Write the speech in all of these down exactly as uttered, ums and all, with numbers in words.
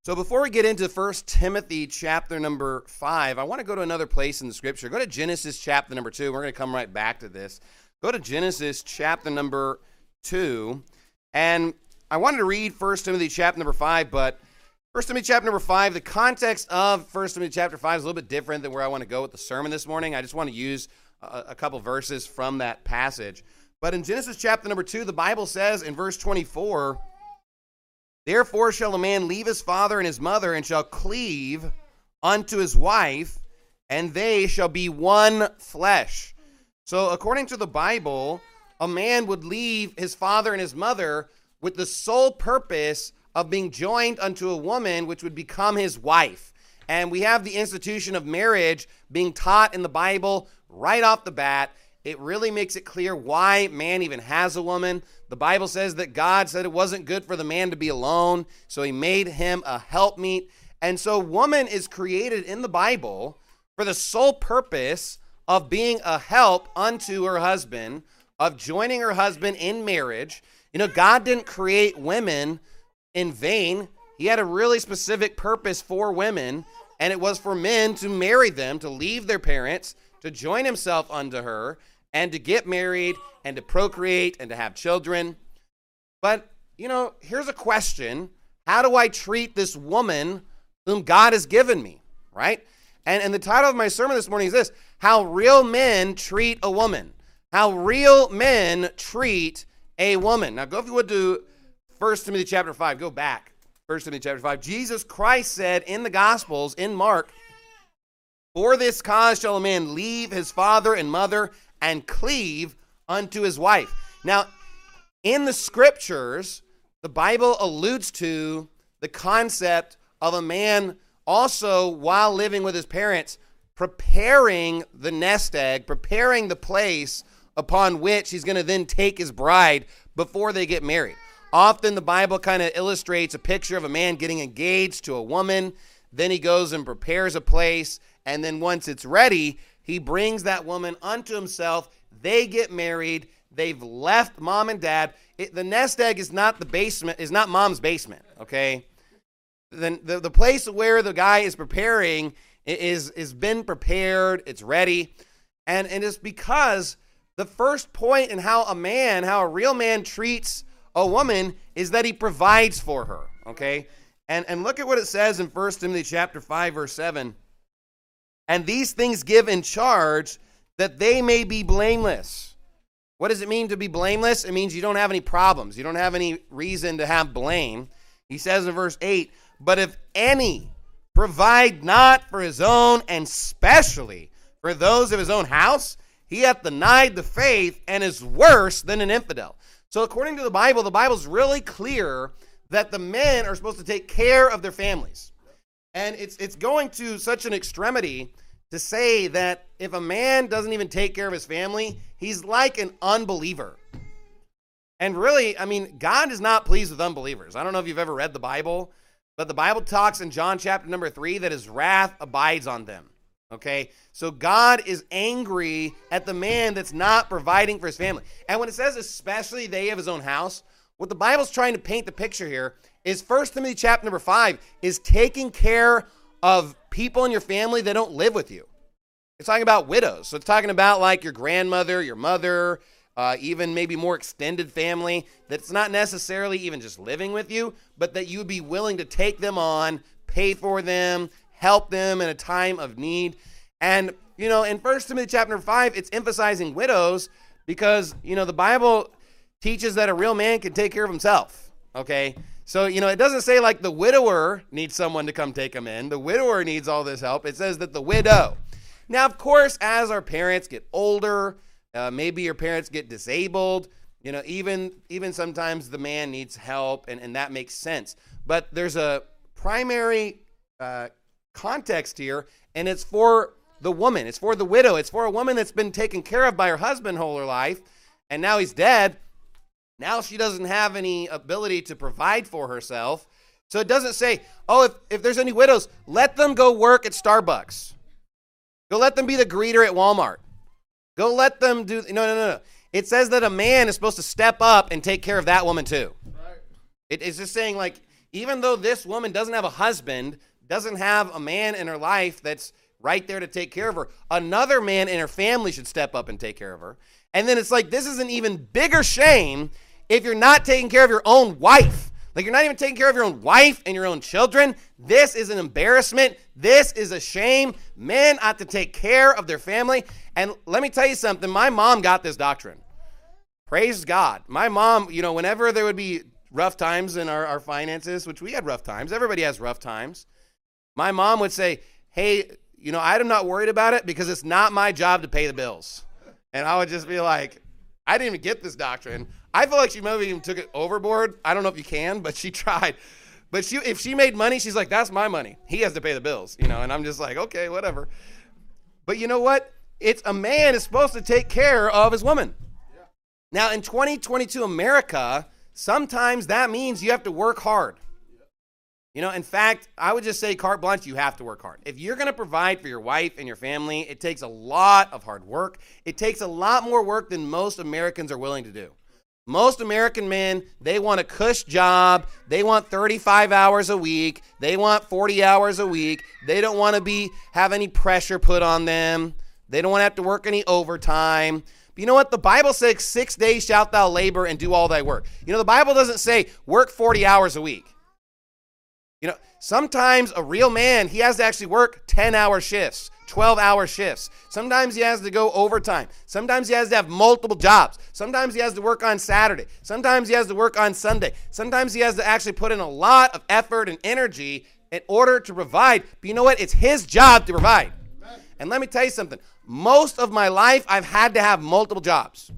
So before we get into First Timothy chapter number five, I want to go to another place in the scripture. Go to Genesis chapter number two. We're going to come right back to this. Go to Genesis chapter number two. And I wanted to read First Timothy chapter number five, but First Timothy chapter number five, the context of First Timothy chapter five is a little bit different than where I want to go with the sermon this morning. I just want to use a, a couple verses from that passage. But in Genesis chapter number two, the Bible says in verse twenty-four, "Therefore shall a man leave his father and his mother, and shall cleave unto his wife, and they shall be one flesh." So according to the Bible, a man would leave his father and his mother with the sole purpose of being joined unto a woman, which would become his wife. And we have the institution of marriage being taught in the Bible right off the bat. It really makes it clear why man even has a woman. The Bible says that God said it wasn't good for the man to be alone, so he made him a helpmeet. And so woman is created in the Bible for the sole purpose of being a help unto her husband, of joining her husband in marriage. You know, God didn't create women in vain. He had a really specific purpose for women, and it was for men to marry them, to leave their parents, to join himself unto her, and to get married, and to procreate, and to have children. But, you know, here's a question. How do I treat this woman whom God has given me, right? And, and the title of my sermon this morning is this: How Real Men Treat a Woman. How real men treat a woman. Now, go if you would to First Timothy chapter five. Go back. First Timothy chapter five. Jesus Christ said in the Gospels, in Mark, "For this cause shall a man leave his father and mother and cleave unto his wife." Now, in the scriptures, the Bible alludes to the concept of a man also, while living with his parents, preparing the nest egg, preparing the place upon which he's going to then take his bride before they get married. Often the Bible kind of illustrates a picture of a man getting engaged to a woman. Then he goes and prepares a place. And then once it's ready, he brings that woman unto himself. They get married. They've left mom and dad. It, the nest egg is not the basement, is not mom's basement, okay? The, the, the place where the guy is preparing is, is been prepared. It's ready. And, and it's because the first point in how a man, how a real man treats a woman is that he provides for her, okay? And, and look at what it says in First Timothy chapter five, verse seven. "And these things give in charge, that they may be blameless." What does it mean to be blameless? It means you don't have any problems. You don't have any reason to have blame. He says in verse eight, "But if any provide not for his own, and specially for those of his own house, he hath denied the faith and is worse than an infidel." So according to the Bible, the Bible's really clear that the men are supposed to take care of their families. And it's it's going to such an extremity to say that if a man doesn't even take care of his family, he's like an unbeliever. And really, I mean, God is not pleased with unbelievers. I don't know if you've ever read the Bible, but the Bible talks in John chapter number three that his wrath abides on them. Okay, so God is angry at the man that's not providing for his family. And when it says especially they have his own house, what the Bible's trying to paint the picture here is First Timothy chapter number five is taking care of people in your family that don't live with you. It's talking about widows. So it's talking about like your grandmother, your mother, uh, even maybe more extended family that's not necessarily even just living with you, but that you would be willing to take them on, pay for them, help them in a time of need. And, you know, in First Timothy chapter five, it's emphasizing widows because, you know, the Bible teaches that a real man can take care of himself, okay? So, you know, it doesn't say like the widower needs someone to come take him in. The widower needs all this help. It says that the widow. Now, of course, as our parents get older, uh, maybe your parents get disabled, you know, even, even sometimes the man needs help, and, and that makes sense. But there's a primary uh context here, and it's for the woman. It's for the widow. It's for a woman that's been taken care of by her husband whole her life, and now he's dead. Now she doesn't have any ability to provide for herself. So it doesn't say, oh, if, if there's any widows, let them go work at Starbucks. Go let them be the greeter at Walmart. Go let them do, no, no, no, no. It says that a man is supposed to step up and take care of that woman too. Right. It, it's just saying like, Even though this woman doesn't have a husband, doesn't have a man in her life that's right there to take care of her, another man in her family should step up and take care of her. And then it's like, this is an even bigger shame if you're not taking care of your own wife. Like, you're not even taking care of your own wife and your own children. This is an embarrassment. This is a shame. Men ought to take care of their family. And let me tell you something. My mom got this doctrine. Praise God. My mom, you know, whenever there would be rough times in our, our finances, which we had rough times. Everybody has rough times. My mom would say, hey, you know, I'm not worried about it because it's not my job to pay the bills. And I would just be like, I didn't even get this doctrine. I feel like she maybe even took it overboard. I don't know if you can, but she tried. But she, if she made money, she's like, that's my money. He has to pay the bills, you know, and I'm just like, okay, whatever. But you know what? It's a man is supposed to take care of his woman. Yeah. Now, in twenty twenty-two America, sometimes that means you have to work hard. Yeah. You know, in fact, I would just say carte blanche, you have to work hard. If you're going to provide for your wife and your family, it takes a lot of hard work. It takes a lot more work than most Americans are willing to do. Most American men, they want a cush job. They want thirty-five hours a week. They want forty hours a week. They don't want to be have any pressure put on them. They don't want to have to work any overtime. But you know what? The Bible says, six days shalt thou labor and do all thy work. You know, the Bible doesn't say work forty hours a week. You know, sometimes a real man, he has to actually work ten-hour shifts, twelve-hour shifts. Sometimes he has to go overtime. Sometimes he has to have multiple jobs. Sometimes he has to work on Saturday. Sometimes he has to work on Sunday. Sometimes he has to actually put in a lot of effort and energy in order to provide. But you know what? It's his job to provide. Amen. And let me tell you something. Most of my life, I've had to have multiple jobs.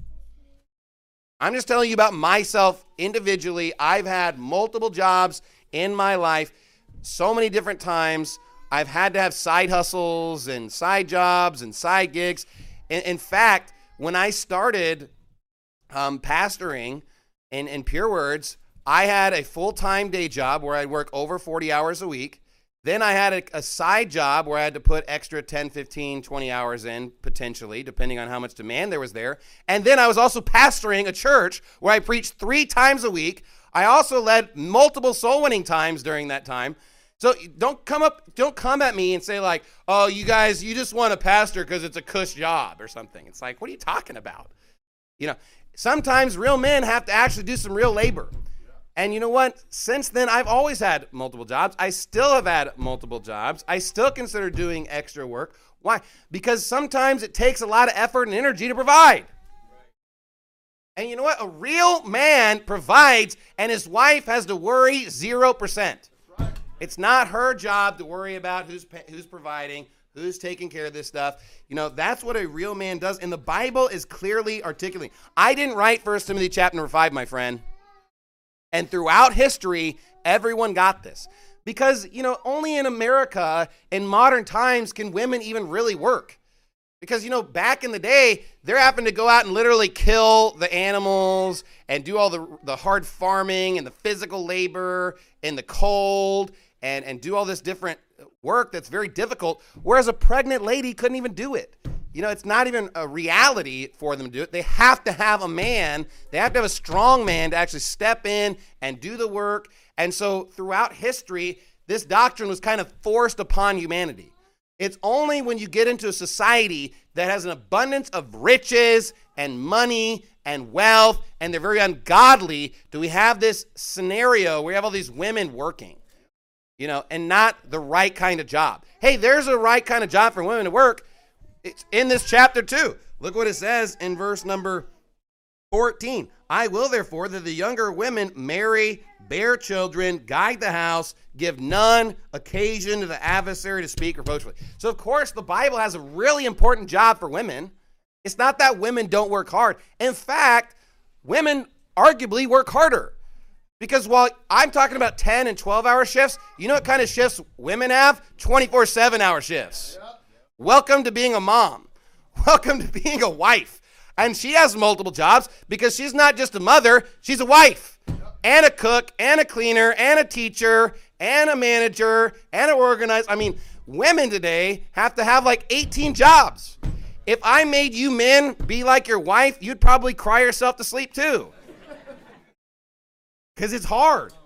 I'm just telling you about myself individually. I've had multiple jobs in my life so many different times. I've had to have side hustles and side jobs and side gigs. In, in fact, when I started um, pastoring in, in Pure Words, I had a full-time day job where I'd work over forty hours a week. Then I had a, a side job where I had to put extra ten, fifteen, twenty hours in, potentially, depending on how much demand there was there. And then I was also pastoring a church where I preached three times a week. I also led multiple soul winning times during that time. So don't come up, don't come at me and say like, oh, you guys, you just want a pastor because it's a cush job or something. It's like, what are you talking about? You know, sometimes real men have to actually do some real labor. And you know what? Since then, I've always had multiple jobs. I still have had multiple jobs. I still consider doing extra work. Why? Because sometimes it takes a lot of effort and energy to provide. And you know what? A real man provides, and his wife has to worry zero percent. Right. It's not her job to worry about who's who's providing, who's taking care of this stuff. You know, that's what a real man does. And the Bible is clearly articulating. I didn't write First Timothy chapter number five, my friend. And throughout history, everyone got this. Because, you know, only in America in modern times can women even really work. Because, you know, back in the day, they're having to go out and literally kill the animals and do all the, the hard farming and the physical labor and the cold and, and do all this different work that's very difficult, whereas a pregnant lady couldn't even do it. You know, it's not even a reality for them to do it. They have to have a man. They have to have a strong man to actually step in and do the work. And so throughout history, this doctrine was kind of forced upon humanity. It's only when you get into a society that has an abundance of riches and money and wealth, and they're very ungodly, do we have this scenario where we have all these women working, you know, and not the right kind of job. Hey, there's a right kind of job for women to work. It's in this chapter too. Look what it says in verse number fourteen. I will therefore that the younger women marry, bear children, guide the house, give none occasion to the adversary to speak reproachfully. So of course the Bible has a really important job for women. It's not that women don't work hard. In fact, women arguably work harder. Because while I'm talking about ten and twelve hour shifts, you know what kind of shifts women have? twenty-four seven hour shifts. Yeah. Welcome to being a mom. Welcome to being a wife. And she has multiple jobs because she's not just a mother, she's a wife. Yep. And a cook, and a cleaner, and a teacher, and a manager, and an organizer. I mean, women today have to have like eighteen jobs. If I made you men be like your wife, you'd probably cry yourself to sleep too. Because it's hard.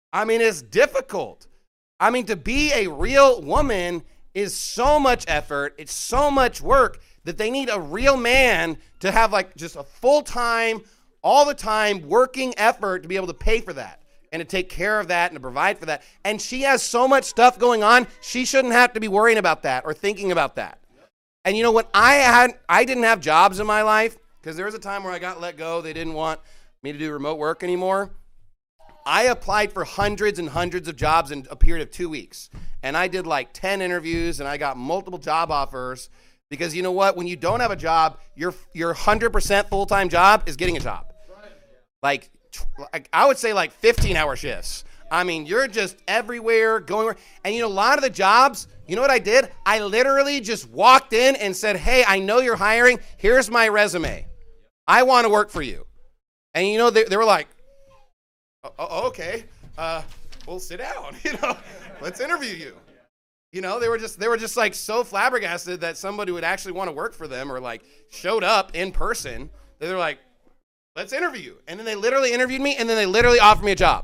I mean, it's difficult. I mean, to be a real woman is so much effort. It's so much work that they need a real man to have like just a full-time, all the time working effort to be able to pay for that and to take care of that and to provide for that. And she has so much stuff going on, she shouldn't have to be worrying about that or thinking about that. And you know, when I had, I didn't have jobs in my life, because there was a time where I got let go. They didn't want me to do remote work anymore. I applied for hundreds and hundreds of jobs in a period of two weeks. And I did like ten interviews and I got multiple job offers. Because you know what? When you don't have a job, your your one hundred percent full-time job is getting a job. Like, like I would say like fifteen-hour shifts. I mean, you're just everywhere, going. And you know, a lot of the jobs, you know what I did? I literally just walked in and said, hey, I know you're hiring. Here's my resume. I want to work for you. And you know, they, they were like, oh, okay, uh, well, sit down. You know, let's interview you. You know, they were just they were just like so flabbergasted that somebody would actually want to work for them or like showed up in person. They were like, let's interview you. And then they literally interviewed me and then they literally offered me a job.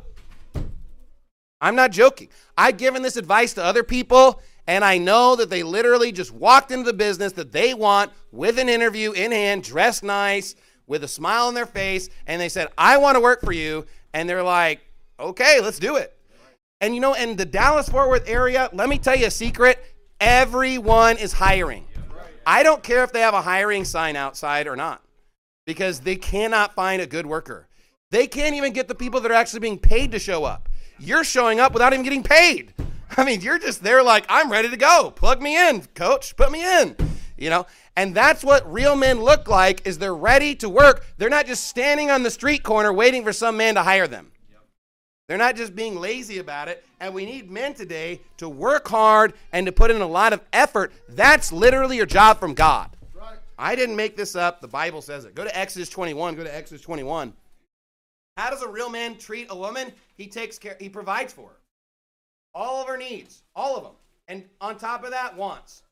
I'm not joking. I've given this advice to other people and I know that they literally just walked into the business that they want with an interview in hand, dressed nice, with a smile on their face. And they said, I want to work for you. And they're like, okay, let's do it. And you know, in the Dallas-Fort Worth area, let me tell you a secret. Everyone is hiring. I don't care if they have a hiring sign outside or not, because they cannot find a good worker. They can't even get the people that are actually being paid to show up. You're showing up without even getting paid. I mean, you're just there like, I'm ready to go. Plug me in, coach. Put me in. You know, and that's what real men look like, is they're ready to work. They're not just standing on the street corner waiting for some man to hire them. They're not just being lazy about it. And we need men today to work hard and to put in a lot of effort. That's literally your job from God. Right. I didn't make this up. The Bible says it. Go to Exodus twenty-one. Go to Exodus twenty-one. How does a real man treat a woman? He takes care, he provides for her. All of her needs, all of them. And on top of that, wants.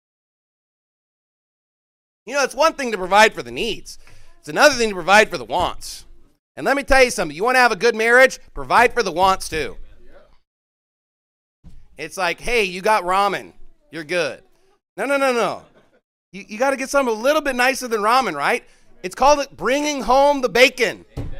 You know, it's one thing to provide for the needs. It's another thing to provide for the wants. And let me tell you something. You want to have a good marriage? Provide for the wants too. It's like, hey, you got ramen. You're good. No, no, no, no. You, you got to get something a little bit nicer than ramen, right? It's called it bringing home the bacon.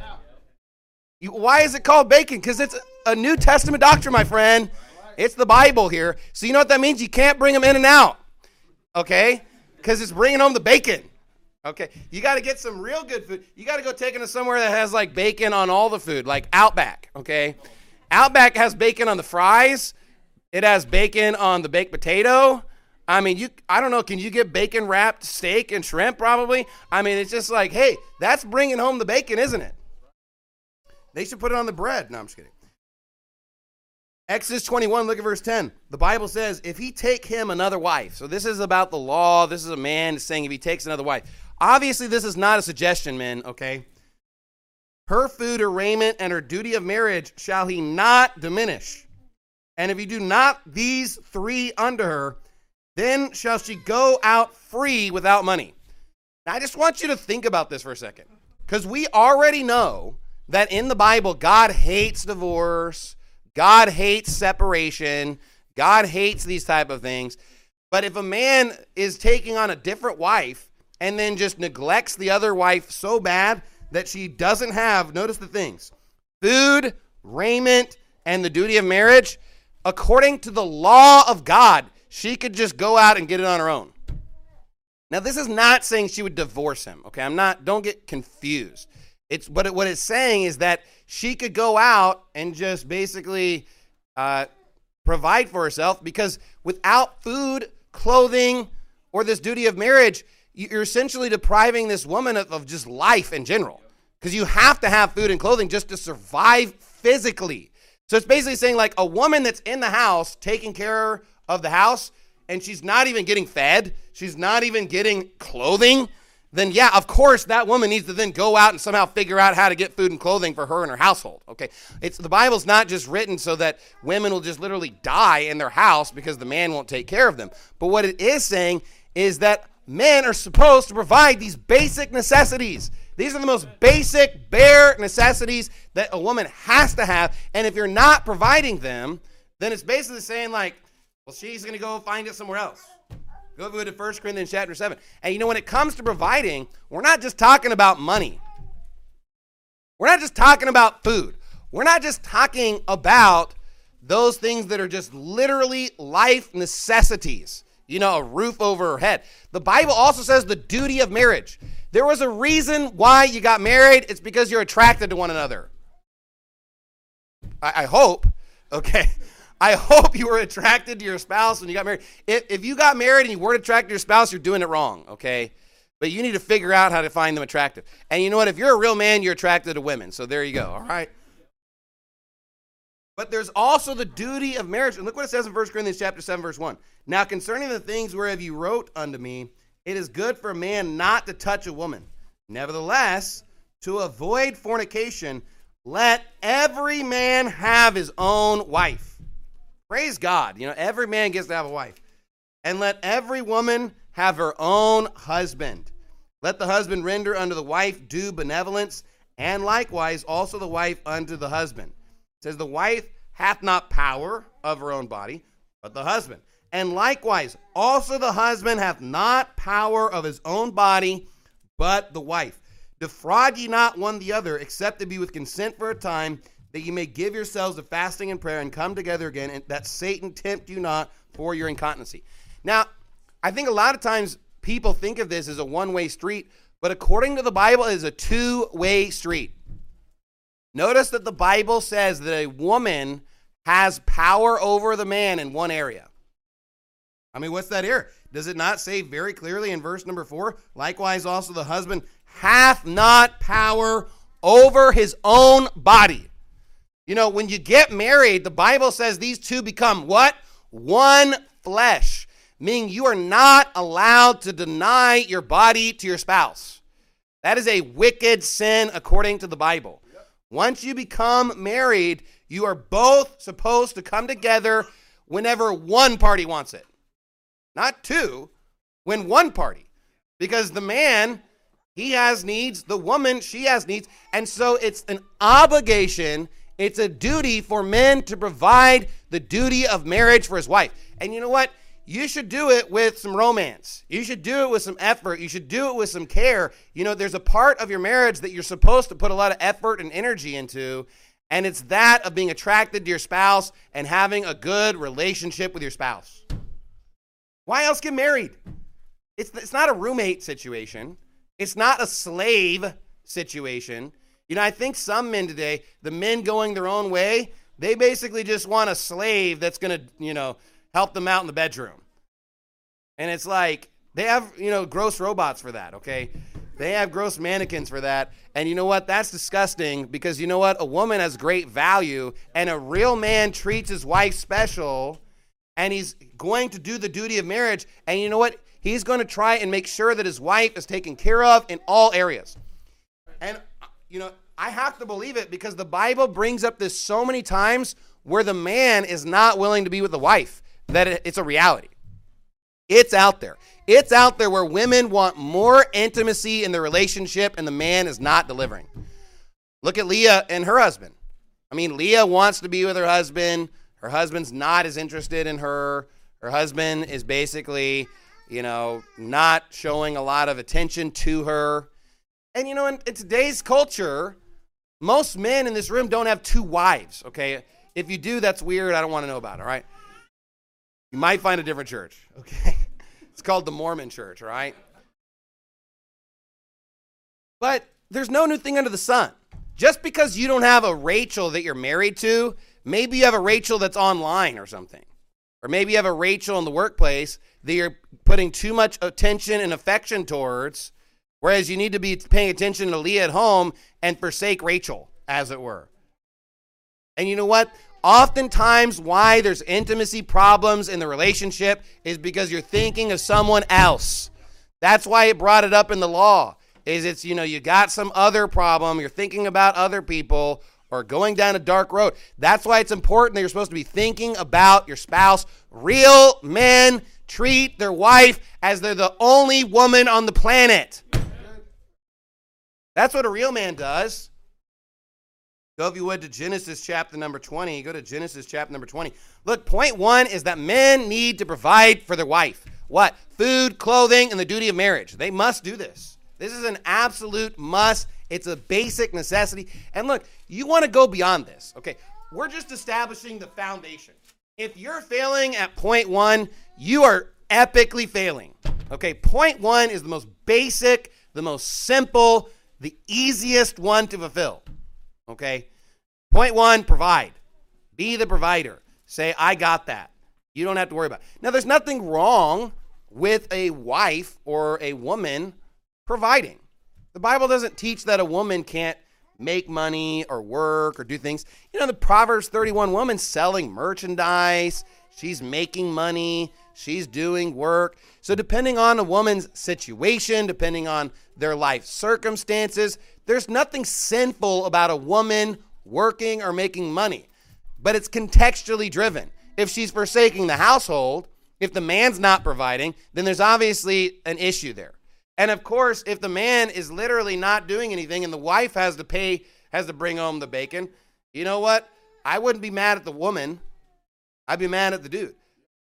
You, why is it called bacon? Because it's a New Testament doctrine, my friend. It's the Bible here. So you know what that means? You can't bring them in and out, okay? Because it's bringing home the bacon. Okay, you got to get some real good food. You got to go take them to somewhere that has like bacon on all the food, like Outback, okay? Outback has bacon on the fries. It has bacon on the baked potato. I mean, you I don't know, can you get bacon wrapped steak and shrimp probably? I mean, it's just like, hey, that's bringing home the bacon, isn't it? They should put it on the bread. No, I'm just kidding. Exodus twenty-one, look at verse ten. The Bible says, if he take him another wife. So this is about the law. This is a man saying if he takes another wife. Obviously, this is not a suggestion, men, okay? Her food or raiment and her duty of marriage shall he not diminish. And if he do not these three unto her, then shall she go out free without money. Now, I just want you to think about this for a second, because we already know that in the Bible, God hates divorce. God hates separation. God hates these type of things. But if a man is taking on a different wife and then just neglects the other wife so bad that she doesn't have, notice the things, food, raiment, and the duty of marriage, according to the law of God, she could just go out and get it on her own. Now, this is not saying she would divorce him, okay? I'm not, don't get confused. It's but it, what it's saying is that she could go out and just basically uh, provide for herself, because without food, clothing, or this duty of marriage, you're essentially depriving this woman of, of just life in general, because you have to have food and clothing just to survive physically. So it's basically saying like a woman that's in the house taking care of the house and she's not even getting fed, she's not even getting clothing, then yeah, of course that woman needs to then go out and somehow figure out how to get food and clothing for her and her household, okay? It's the Bible's not just written so that women will just literally die in their house because the man won't take care of them. But what it is saying is that men are supposed to provide these basic necessities. These are the most basic, bare necessities that a woman has to have. And if you're not providing them, then it's basically saying like, well, she's going to go find it somewhere else. Go to First Corinthians chapter seven. And you know, when it comes to providing, we're not just talking about money. We're not just talking about food. We're not just talking about those things that are just literally life necessities. You know, a roof over her head. The Bible also says the duty of marriage. There was a reason why you got married. It's because you're attracted to one another. I, I hope, okay? I hope you were attracted to your spouse when you got married. If, if you got married and you weren't attracted to your spouse, you're doing it wrong, okay? But you need to figure out how to find them attractive. And you know what? If you're a real man, you're attracted to women. So there you go, all right? But there's also the duty of marriage. And look what it says in First Corinthians chapter seven, verse one. Now concerning the things whereof you wrote unto me, it is good for a man not to touch a woman. Nevertheless, to avoid fornication, let every man have his own wife. Praise God. You know, every man gets to have a wife. And let every woman have her own husband. Let the husband render unto the wife due benevolence, and likewise also the wife unto the husband. It says the wife hath not power of her own body, but the husband. And likewise also the husband hath not power of his own body, but the wife. Defraud ye not one the other, except to be with consent for a time, that ye may give yourselves to fasting and prayer and come together again, and that Satan tempt you not for your incontinency. Now, I think a lot of times people think of this as a one-way street, but according to the Bible, it is a two-way street. Notice that the Bible says that a woman has power over the man in one area. I mean, what's that here? Does it not say very clearly in verse number four? Likewise also the husband hath not power over his own body. You know, when you get married, the Bible says these two become what? One flesh. Meaning you are not allowed to deny your body to your spouse. That is a wicked sin according to the Bible. Once you become married, you are both supposed to come together whenever one party wants it. Not two, when one party. Because the man, he has needs, the woman, she has needs. And so it's an obligation, it's a duty for men to provide the duty of marriage for his wife. And you know what? You should do it with some romance. You should do it with some effort. You should do it with some care. You know, there's a part of your marriage that you're supposed to put a lot of effort and energy into, and it's that of being attracted to your spouse and having a good relationship with your spouse. Why else get married? It's, it's not a roommate situation. It's not a slave situation. You know, I think some men today, the men going their own way, they basically just want a slave that's going to, you know, help them out in the bedroom. And it's like, they have, you know, gross robots for that, okay? They have gross mannequins for that. And you know what? That's disgusting because you know what? A woman has great value, and a real man treats his wife special, and he's going to do the duty of marriage. And you know what? He's going to try and make sure that his wife is taken care of in all areas. And, you know, I have to believe it because the Bible brings up this so many times where the man is not willing to be with the wife. That it's a reality. It's out there. It's out there where women want more intimacy in the relationship and the man is not delivering. Look at Leah and her husband. I mean, Leah wants to be with her husband. Her husband's not as interested in her. Her husband is basically, you know, not showing a lot of attention to her. And, you know, in, in today's culture, most men in this room don't have two wives, okay? If you do, that's weird. I don't want to know about it, all right? You might find a different church, okay? It's called the Mormon church, right? But there's no new thing under the sun. Just because you don't have a Rachel that you're married to, maybe you have a Rachel that's online or something. Or maybe you have a Rachel in the workplace that you're putting too much attention and affection towards, whereas you need to be paying attention to Leah at home and forsake Rachel, as it were. And you know what? Oftentimes why there's intimacy problems in the relationship is because you're thinking of someone else. That's why it brought it up in the law. Is it's, you know, you got some other problem, you're thinking about other people or going down a dark road. That's why it's important that you're supposed to be thinking about your spouse. Real men treat their wife as they're the only woman on the planet. That's what a real man does. Go, if you would, to Genesis chapter number twenty. Go to Genesis chapter number twenty. Look, point one is that men need to provide for their wife. What? Food, clothing, and the duty of marriage. They must do this. This is an absolute must. It's a basic necessity. And look, you want to go beyond this. Okay, we're just establishing the foundation. If you're failing at point one, you are epically failing. Okay, point one is the most basic, the most simple, the easiest one to fulfill. Okay, point one, provide. Be the provider. Say, I got that. You don't have to worry about it. Now, there's nothing wrong with a wife or a woman providing. The Bible doesn't teach that a woman can't make money or work or do things. You know, the Proverbs thirty-one woman selling merchandise, she's making money, she's doing work. So depending on a woman's situation, depending on their life circumstances, there's nothing sinful about a woman working or making money, but it's contextually driven. If she's forsaking the household, if the man's not providing, then there's obviously an issue there. And of course, if the man is literally not doing anything and the wife has to pay, has to bring home the bacon, you know what? I wouldn't be mad at the woman. I'd be mad at the dude.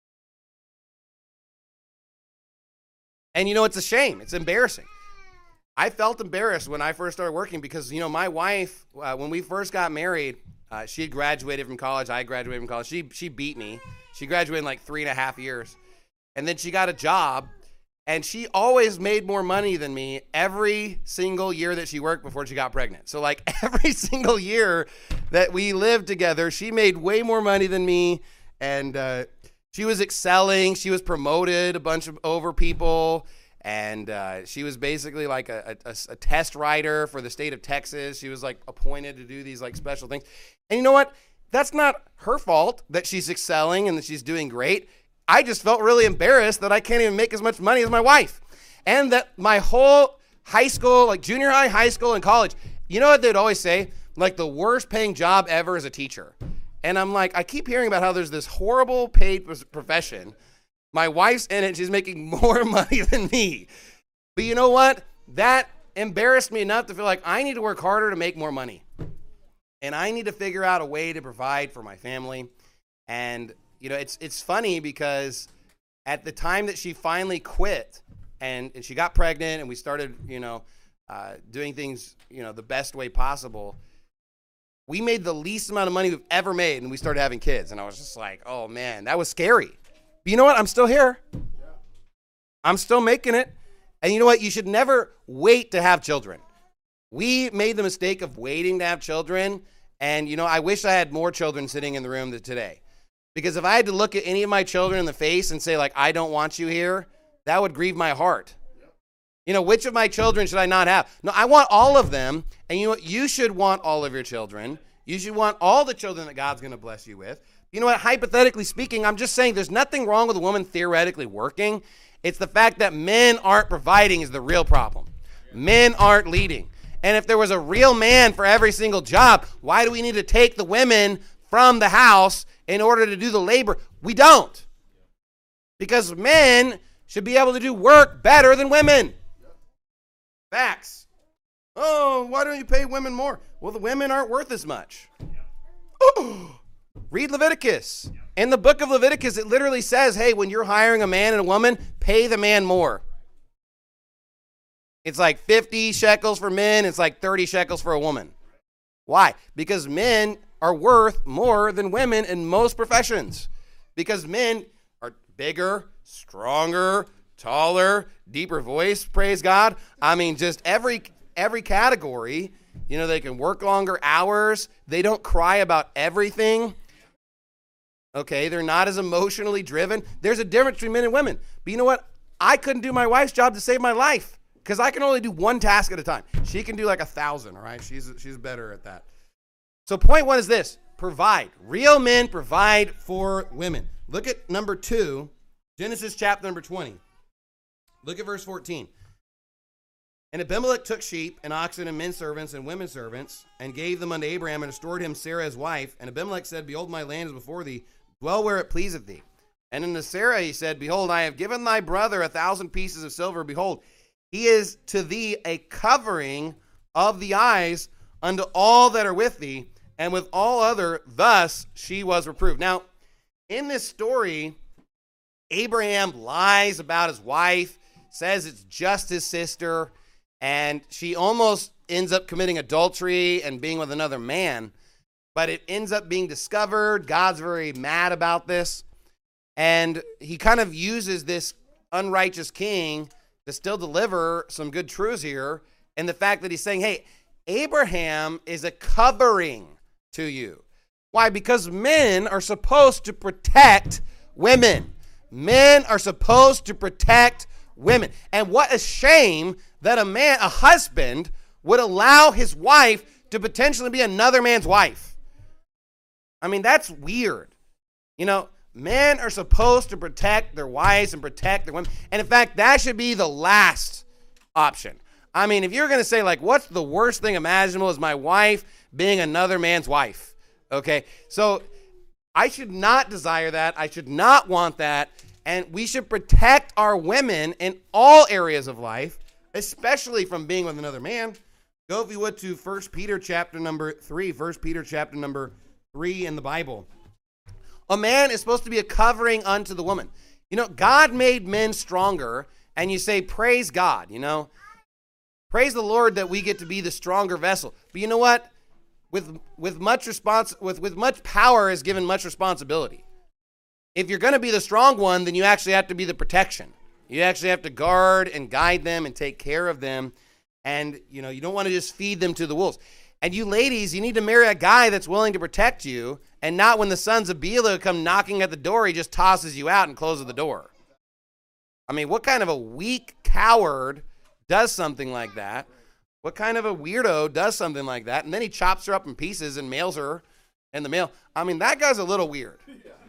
And you know, it's a shame. It's embarrassing. I felt embarrassed when I first started working because, you know, my wife, uh, when we first got married, uh, she had graduated from college. I graduated from college. She she beat me. She graduated in like three and a half years. And then she got a job. And she always made more money than me every single year that she worked before she got pregnant. So like every single year that we lived together, she made way more money than me. And uh, she was excelling. She was promoted a bunch of over people. And uh, she was basically like a, a, a test writer for the state of Texas. She was like appointed to do these like special things. And you know what? That's not her fault that she's excelling and that she's doing great. I just felt really embarrassed that I can't even make as much money as my wife. And that my whole high school, like junior high, high school, and college, you know what they'd always say? Like the worst paying job ever is a teacher. And I'm like, I keep hearing about how there's this horrible paid profession. My wife's in it. She's making more money than me. But you know what? That embarrassed me enough to feel like I need to work harder to make more money. And I need to figure out a way to provide for my family. And you know, it's it's funny because at the time that she finally quit and, and she got pregnant and we started, you know, uh, doing things, you know, the best way possible, we made the least amount of money we've ever made and we started having kids. And I was just like, oh, man, that was scary. But you know what? I'm still here. I'm still making it. And you know what? You should never wait to have children. We made the mistake of waiting to have children. And, you know, I wish I had more children sitting in the room today. Because if I had to look at any of my children in the face and say, like, I don't want you here, that would grieve my heart. You know, which of my children should I not have? No, I want all of them. And you know what? You should want all of your children. You should want all the children that God's going to bless you with. You know what? Hypothetically speaking, I'm just saying there's nothing wrong with a woman theoretically working. It's the fact that men aren't providing is the real problem. Men aren't leading. And if there was a real man for every single job, why do we need to take the women from the house in order to do the labor? We don't. Because men should be able to do work better than women. Facts. Oh, why don't you pay women more? Well, the women aren't worth as much. Oh, read Leviticus. In the book of Leviticus, it literally says, hey, when you're hiring a man and a woman, pay the man more. It's like fifty shekels for men. It's like thirty shekels for a woman. Why? Because men are worth more than women in most professions. Because men are bigger, stronger, taller, deeper voice, praise God. I mean, just every every category. You know, they can work longer hours. They don't cry about everything. Okay, they're not as emotionally driven. There's a difference between men and women. But you know what? I couldn't do my wife's job to save my life because I can only do one task at a time. She can do like a thousand, all right? She's she's better at that. So point one is this: provide. Real men provide for women. Look at number two, Genesis chapter number twenty. Look at verse fourteen. And Abimelech took sheep and oxen and men servants and women servants and gave them unto Abraham and restored him Sarah his wife. And Abimelech said, behold, my land is before thee. Dwell where it pleaseth thee. And unto Sarah he said, behold, I have given thy brother a thousand pieces of silver. Behold, he is to thee a covering of the eyes unto all that are with thee, and with all other, thus she was reproved. Now, in this story, Abraham lies about his wife, says it's just his sister, and she almost ends up committing adultery and being with another man, but it ends up being discovered. God's very mad about this, and he kind of uses this unrighteous king to still deliver some good truths here, and the fact that he's saying, hey, Abraham is a covering to you. Why? Because men are supposed to protect women. Men are supposed to protect women. And what a shame that a man, a husband, would allow his wife to potentially be another man's wife. I mean, that's weird. You know, men are supposed to protect their wives and protect their women. And in fact, that should be the last option. I mean, if you're going to say, like, what's the worst thing imaginable is my wife being another man's wife, okay? So I should not desire that. I should not want that. And we should protect our women in all areas of life, especially from being with another man. Go, if you would, to First Peter chapter number three. First Peter chapter number three in the Bible. A man is supposed to be a covering unto the woman. You know, God made men stronger, and you say, praise God, you know. Praise the Lord that we get to be the stronger vessel. But you know what? With with much respons- with, with much power is given much responsibility. If you're going to be the strong one, then you actually have to be the protection. You actually have to guard and guide them and take care of them. And, you know, you don't want to just feed them to the wolves. And you ladies, you need to marry a guy that's willing to protect you, and not when the sons of Bela come knocking at the door, he just tosses you out and closes the door. I mean, what kind of a weak coward does something like that? What kind of a weirdo does something like that? And then he chops her up in pieces and mails her in the mail. I mean, that guy's a little weird.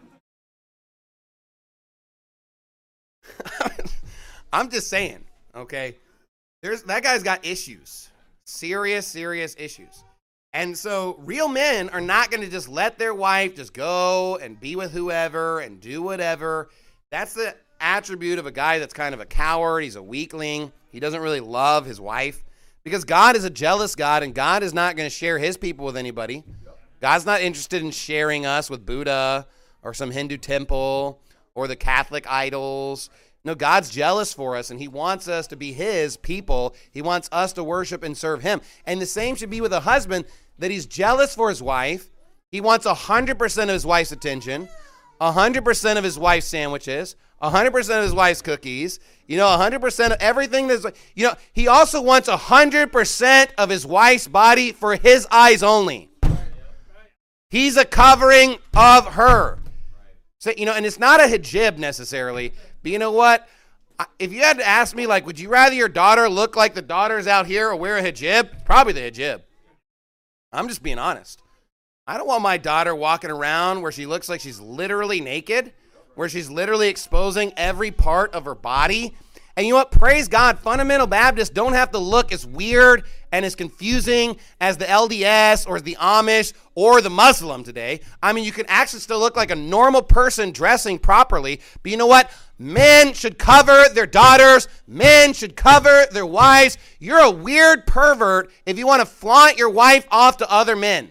I'm just saying, okay? There's that guy's got issues. Serious, serious issues. And so real men are not going to just let their wife just go and be with whoever and do whatever. That's the attribute of a guy that's kind of a coward. He's a weakling. He doesn't really love his wife, because God is a jealous God, and God is not going to share his people with anybody. God's not interested in sharing us with Buddha or some Hindu temple or the Catholic idols. No, God's jealous for us, and he wants us to be his people. He wants us to worship and serve him. And the same should be with a husband, that he's jealous for his wife. He wants one hundred percent of his wife's attention, one hundred percent of his wife's sandwiches, one hundred percent of his wife's cookies, you know, one hundred percent of everything that's, you know, he also wants one hundred percent of his wife's body for his eyes only. He's a covering of her. So, you know, and it's not a hijab necessarily, but you know what? If you had to ask me, like, would you rather your daughter look like the daughters out here or wear a hijab? Probably the hijab. I'm just being honest. I don't want my daughter walking around where she looks like she's literally naked, where she's literally exposing every part of her body. And you know what? Praise God, fundamental Baptists don't have to look as weird and as confusing as the L D S or the Amish or the Muslim today. I mean, you can actually still look like a normal person dressing properly. But you know what? Men should cover their daughters. Men should cover their wives. You're a weird pervert if you want to flaunt your wife off to other men.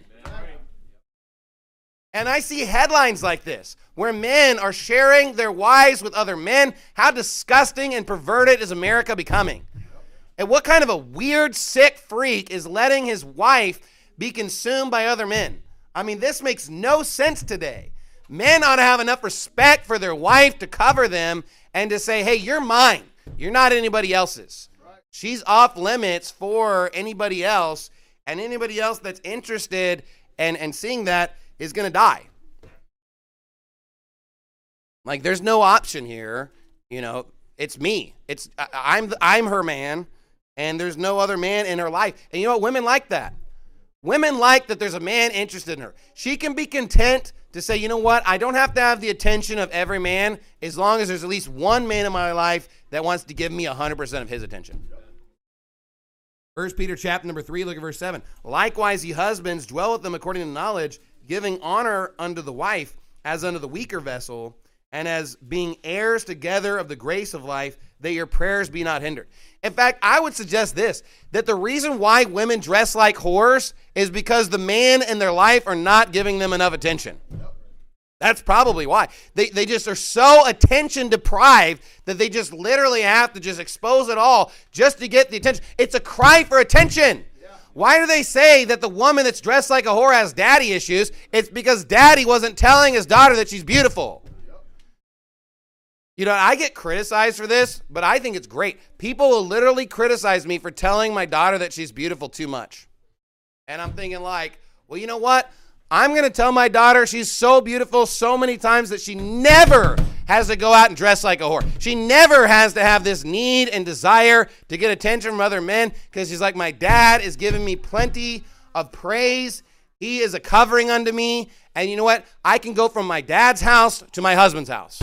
And I see headlines like this, where men are sharing their wives with other men. How disgusting and perverted is America becoming? And what kind of a weird, sick freak is letting his wife be consumed by other men? I mean, this makes no sense today. Men ought to have enough respect for their wife to cover them and to say, hey, you're mine. You're not anybody else's. She's off limits for anybody else, and anybody else that's interested and, and seeing that is going to die. Like, there's no option here. You know, it's me. It's I, I'm I'm her man, and there's no other man in her life. And you know what? Women like that. Women like that there's a man interested in her. She can be content to say, you know what? I don't have to have the attention of every man as long as there's at least one man in my life that wants to give me one hundred percent of his attention. First Peter chapter number three, look at verse seven. Likewise, ye husbands, dwell with them according to knowledge, giving honor unto the wife as unto the weaker vessel, and as being heirs together of the grace of life, that your prayers be not hindered. In fact, I would suggest this, that the reason why women dress like whores is because the man in their life are not giving them enough attention. That's probably why. They they just are so attention deprived that they just literally have to just expose it all just to get the attention. It's a cry for attention. Why do they say that the woman that's dressed like a whore has daddy issues? It's because daddy wasn't telling his daughter that she's beautiful. You know, I get criticized for this, but I think it's great. People will literally criticize me for telling my daughter that she's beautiful too much. And I'm thinking like, well, you know what? I'm going to tell my daughter she's so beautiful so many times that she never has to go out and dress like a whore. She never has to have this need and desire to get attention from other men because she's like, my dad is giving me plenty of praise. He is a covering unto me. And you know what? I can go from my dad's house to my husband's house.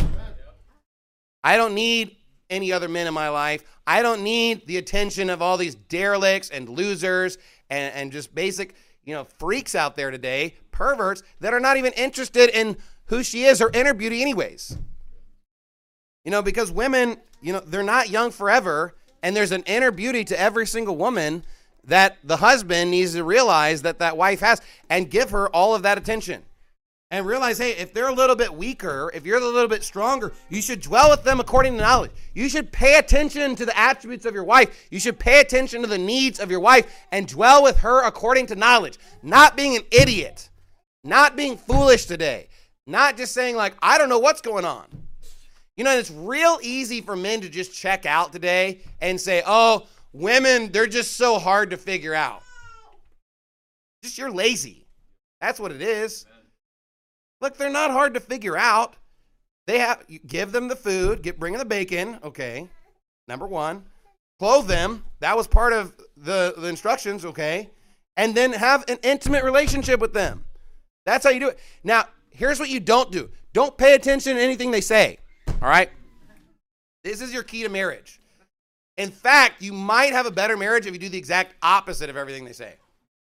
I don't need any other men in my life. I don't need the attention of all these derelicts and losers and, and just basic, you know, freaks out there today, perverts that are not even interested in who she is or inner beauty anyways. You know, because women, you know, they're not young forever, and there's an inner beauty to every single woman that the husband needs to realize that that wife has and give her all of that attention. And realize, hey, if they're a little bit weaker, if you're a little bit stronger, you should dwell with them according to knowledge. You should pay attention to the attributes of your wife. You should pay attention to the needs of your wife and dwell with her according to knowledge. Not being an idiot. Not being foolish today. Not just saying like, I don't know what's going on. You know, it's real easy for men to just check out today and say, oh, women, they're just so hard to figure out. Just you're lazy. That's what it is. Look, they're not hard to figure out. They have, you give them the food, get bring them the bacon, okay, number one. Clothe them, that was part of the, the instructions, okay, and then have an intimate relationship with them. That's how you do it. Now, here's what you don't do. Don't pay attention to anything they say, all right? This is your key to marriage. In fact, you might have a better marriage if you do the exact opposite of everything they say.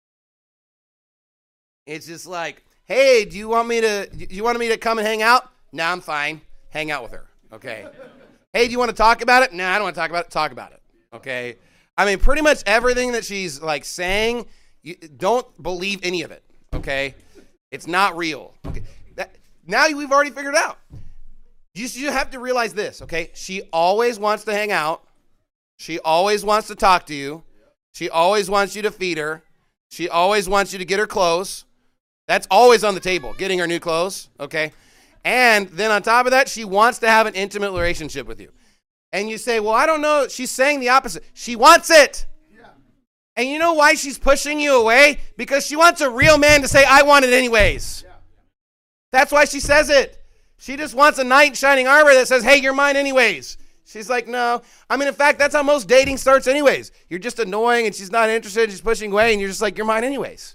It's just like, hey, do you want me to, do you want me to come and hang out? No, I'm fine. Hang out with her, okay? Hey, do you want to talk about it? No, I don't want to talk about it. Talk about it, okay? I mean, pretty much everything that she's like saying, you don't believe any of it, okay? It's not real, okay? That, now we've already figured it out. You, you have to realize this, okay? She always wants to hang out. She always wants to talk to you. She always wants you to feed her. She always wants you to get her clothes. That's always on the table, getting her new clothes, okay? And then on top of that, she wants to have an intimate relationship with you. And you say, well, I don't know. She's saying the opposite. She wants it. Yeah. And you know why she's pushing you away? Because she wants a real man to say, I want it anyways. Yeah. That's why she says it. She just wants a knight in shining armor that says, hey, you're mine anyways. She's like, no. I mean, in fact, that's how most dating starts anyways. You're just annoying and she's not interested. She's pushing away and you're just like, you're mine anyways.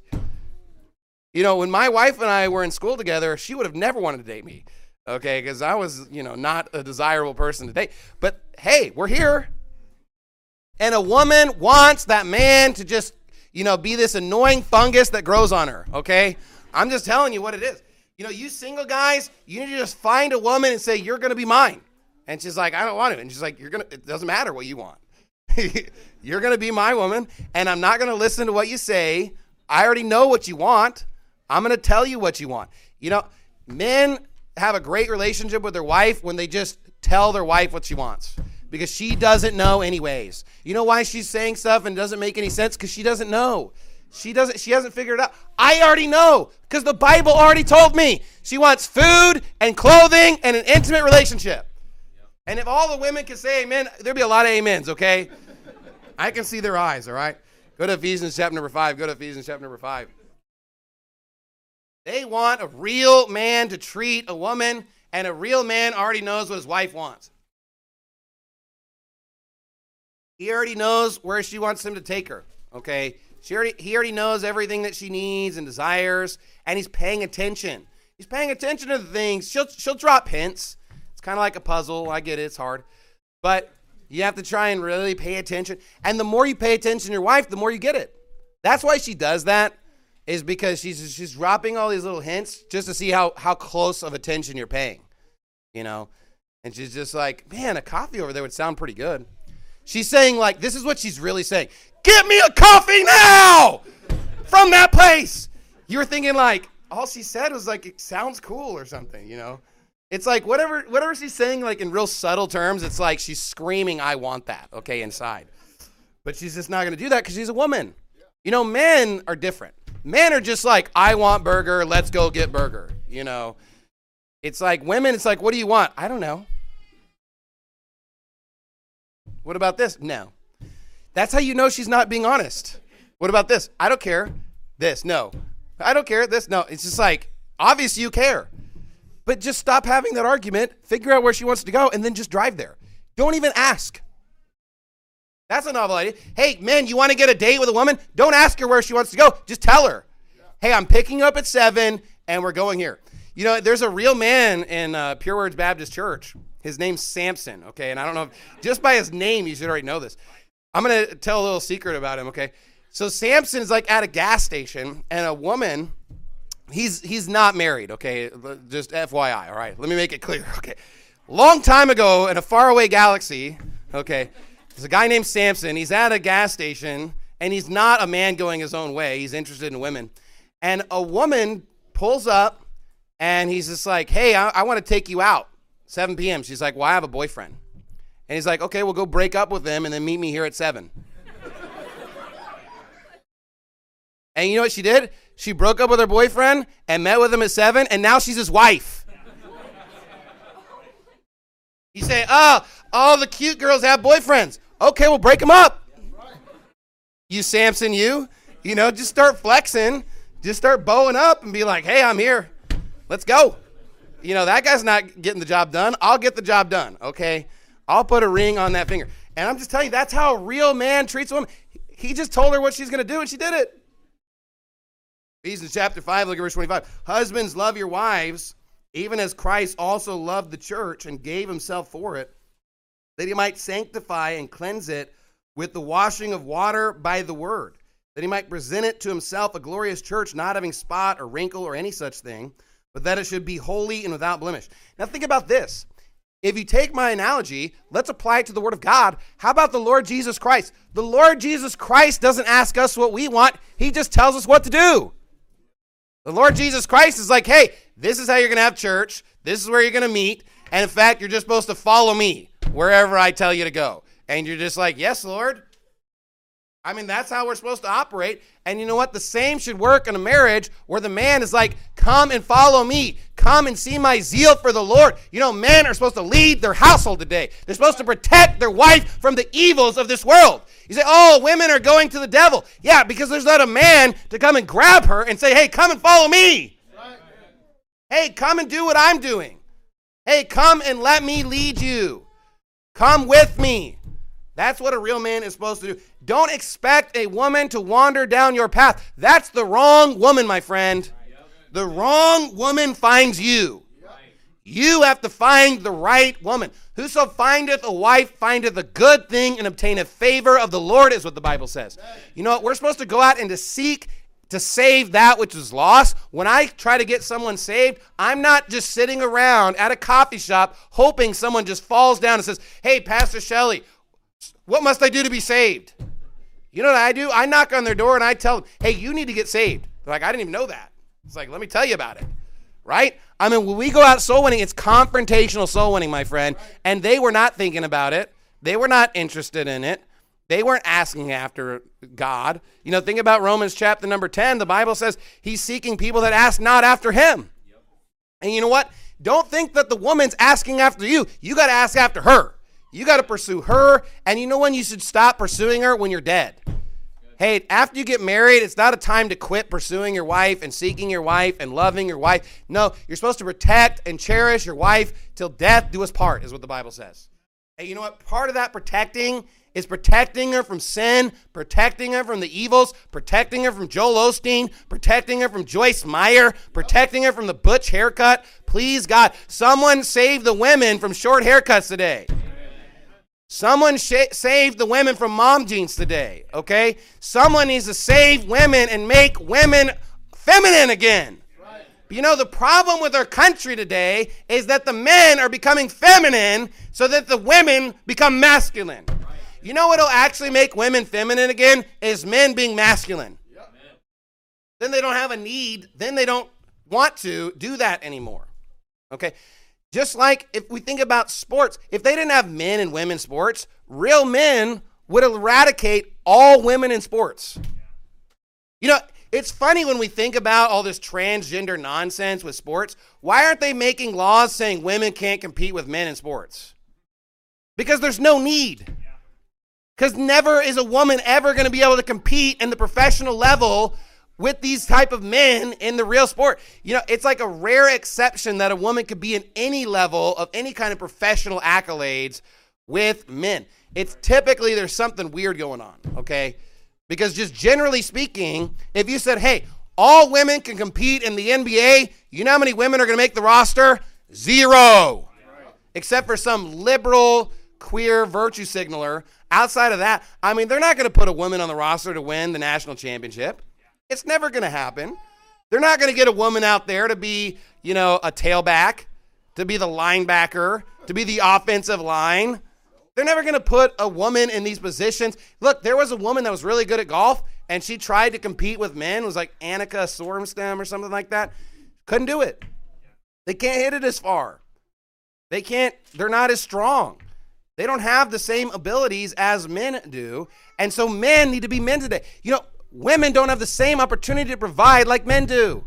You know, when my wife and I were in school together, she would have never wanted to date me, okay, because I was, you know, not a desirable person to date. But, hey, we're here. And a woman wants that man to just, you know, be this annoying fungus that grows on her, okay? I'm just telling you what it is. You know, you single guys, you need to just find a woman and say, you're going to be mine. And she's like, I don't want to. And she's like, you're going to, it doesn't matter what you want. You're going to be my woman, and I'm not going to listen to what you say. I already know what you want. I'm going to tell you what you want. You know, men have a great relationship with their wife when they just tell their wife what she wants because she doesn't know anyways. You know why she's saying stuff and doesn't make any sense? Because she doesn't know. She doesn't, she hasn't figured it out. I already know because the Bible already told me. She wants food and clothing and an intimate relationship. And if all the women can say amen, there'll be a lot of amens, okay? I can see their eyes, all right? Go to Ephesians chapter number five. Go to Ephesians chapter number five. They want a real man to treat a woman, and a real man already knows what his wife wants. He already knows where she wants him to take her, okay? She already, he already knows everything that she needs and desires, and he's paying attention. He's paying attention to the things. She'll, she'll drop hints. It's kind of like a puzzle. I get it. It's hard. But you have to try and really pay attention. And the more you pay attention to your wife, the more you get it. That's why she does that. Is because she's she's dropping all these little hints just to see how, how close of attention you're paying. you know. And she's just like, man, a coffee over there would sound pretty good. She's saying, like, this is what she's really saying. Get me a coffee now from that place. You were thinking, like, all she said was, like, it sounds cool or something, you know. It's like whatever whatever she's saying, like, in real subtle terms, it's like she's screaming, I want that, okay, inside. But she's just not going to do that because she's a woman. You know, men are different. Men are just like, I want burger, let's go get burger, you know. It's like women, it's like, what do you want? I don't know. What about this? No. That's how you know she's not being honest. What about this? I don't care. This, no. I don't care. This, no. It's just like, obviously you care. But just stop having that argument, figure out where she wants to go, and then just drive there. Don't even ask. That's a novel idea. Hey, men, you want to get a date with a woman? Don't ask her where she wants to go. Just tell her. Hey, I'm picking you up at seven, and we're going here. You know, there's a real man in uh, Pure Words Baptist Church. His name's Samson, okay? And I don't know, if, just by his name, you should already know this. I'm going to tell a little secret about him, okay? So Samson is like at a gas station, and a woman, he's he's not married, okay? Just F Y I, all right? Let me make it clear, okay? Long time ago in a faraway galaxy, okay, there's a guy named Samson. He's at a gas station, and he's not a man going his own way. He's interested in women. And a woman pulls up, and he's just like, hey, I, I want to take you out. seven p.m. She's like, well, I have a boyfriend. And he's like, okay, we'll go break up with him and then meet me here at seven. And you know what she did? She broke up with her boyfriend and met with him at seven, and now she's his wife. You say, oh, all the cute girls have boyfriends. Okay, we'll break them up. You Samson, you, you know, just start flexing. Just start bowing up and be like, hey, I'm here. Let's go. You know, that guy's not getting the job done. I'll get the job done, okay? I'll put a ring on that finger. And I'm just telling you, that's how a real man treats a woman. He just told her what she's going to do, and she did it. Ephesians chapter five, look at verse twenty-five. Husbands, love your wives, even as Christ also loved the church and gave himself for it, that he might sanctify and cleanse it with the washing of water by the word, that he might present it to himself a glorious church, not having spot or wrinkle or any such thing, but that it should be holy and without blemish. Now think about this. If you take my analogy, let's apply it to the word of God. How about the Lord Jesus Christ? The Lord Jesus Christ doesn't ask us what we want. He just tells us what to do. The Lord Jesus Christ is like, hey, this is how you're going to have church. This is where you're going to meet. And in fact, you're just supposed to follow me wherever I tell you to go. And you're just like, yes, Lord. I mean, that's how we're supposed to operate. And you know what? The same should work in a marriage where the man is like, come and follow me. Come and see my zeal for the Lord. You know, men are supposed to lead their household today. They're supposed to protect their wife from the evils of this world. You say, oh, women are going to the devil. Yeah, because there's not a man to come and grab her and say, hey, come and follow me. Right. Hey, come and do what I'm doing. Hey, come and let me lead you. Come with me. That's what a real man is supposed to do. Don't expect a woman to wander down your path. That's the wrong woman, my friend. The wrong woman finds you. You have to find the right woman. Whoso findeth a wife findeth a good thing and obtaineth favor of the Lord, is what the Bible says. You know what? We're supposed to go out and to seek to save that which is lost. When I try to get someone saved, I'm not just sitting around at a coffee shop hoping someone just falls down and says, hey, Pastor Shelley, what must I do to be saved? You know what I do? I knock on their door and I tell them, hey, you need to get saved. They're like, I didn't even know that. It's like, let me tell you about it, right? I mean, when we go out soul winning, it's confrontational soul winning, my friend. And they were not thinking about it. They were not interested in it. They weren't asking after God. You know, think about Romans chapter number ten. The Bible says he's seeking people that ask not after him. Yep. And you know what? Don't think that the woman's asking after you. You got to ask after her. You got to pursue her. And you know when you should stop pursuing her? When you're dead. Hey, after you get married, it's not a time to quit pursuing your wife and seeking your wife and loving your wife. No, you're supposed to protect and cherish your wife till death do us part, is what the Bible says. Hey, you know what? Part of that protecting is protecting her from sin, protecting her from the evils, protecting her from Joel Osteen, protecting her from Joyce Meyer, protecting her from the butch haircut. Please, God, someone save the women from short haircuts today. Someone sh- save the women from mom jeans today, okay? Someone needs to save women and make women feminine again. Right. But you know, the problem with our country today is that the men are becoming feminine so that the women become masculine. You know what will actually make women feminine again? Is men being masculine. Yep. Then they don't have a need. Then they don't want to do that anymore. Okay? Just like if we think about sports, if they didn't have men and women sports, real men would eradicate all women in sports. You know, it's funny when we think about all this transgender nonsense with sports. Why aren't they making laws saying women can't compete with men in sports? Because there's no need. Because never is a woman ever going to be able to compete in the professional level with these type of men in the real sport. You know, it's like a rare exception that a woman could be in any level of any kind of professional accolades with men. It's typically there's something weird going on, okay? Because just generally speaking, if you said, hey, all women can compete in the N B A, you know how many women are going to make the roster? Zero. Except for some liberal, queer virtue signaler. Outside of that, I mean, they're not going to put a woman on the roster to win the national championship. It's never going to happen. They're not going to get a woman out there to be, you know, a tailback, to be the linebacker, to be the offensive line. They're never going to put a woman in these positions. Look, there was a woman that was really good at golf, and she tried to compete with men. It was like Annika Sorenstam or something like that. Couldn't do it. They can't hit it as far. They can't, they're not as strong. They don't have the same abilities as men do. And so men need to be men today. You know, women don't have the same opportunity to provide like men do.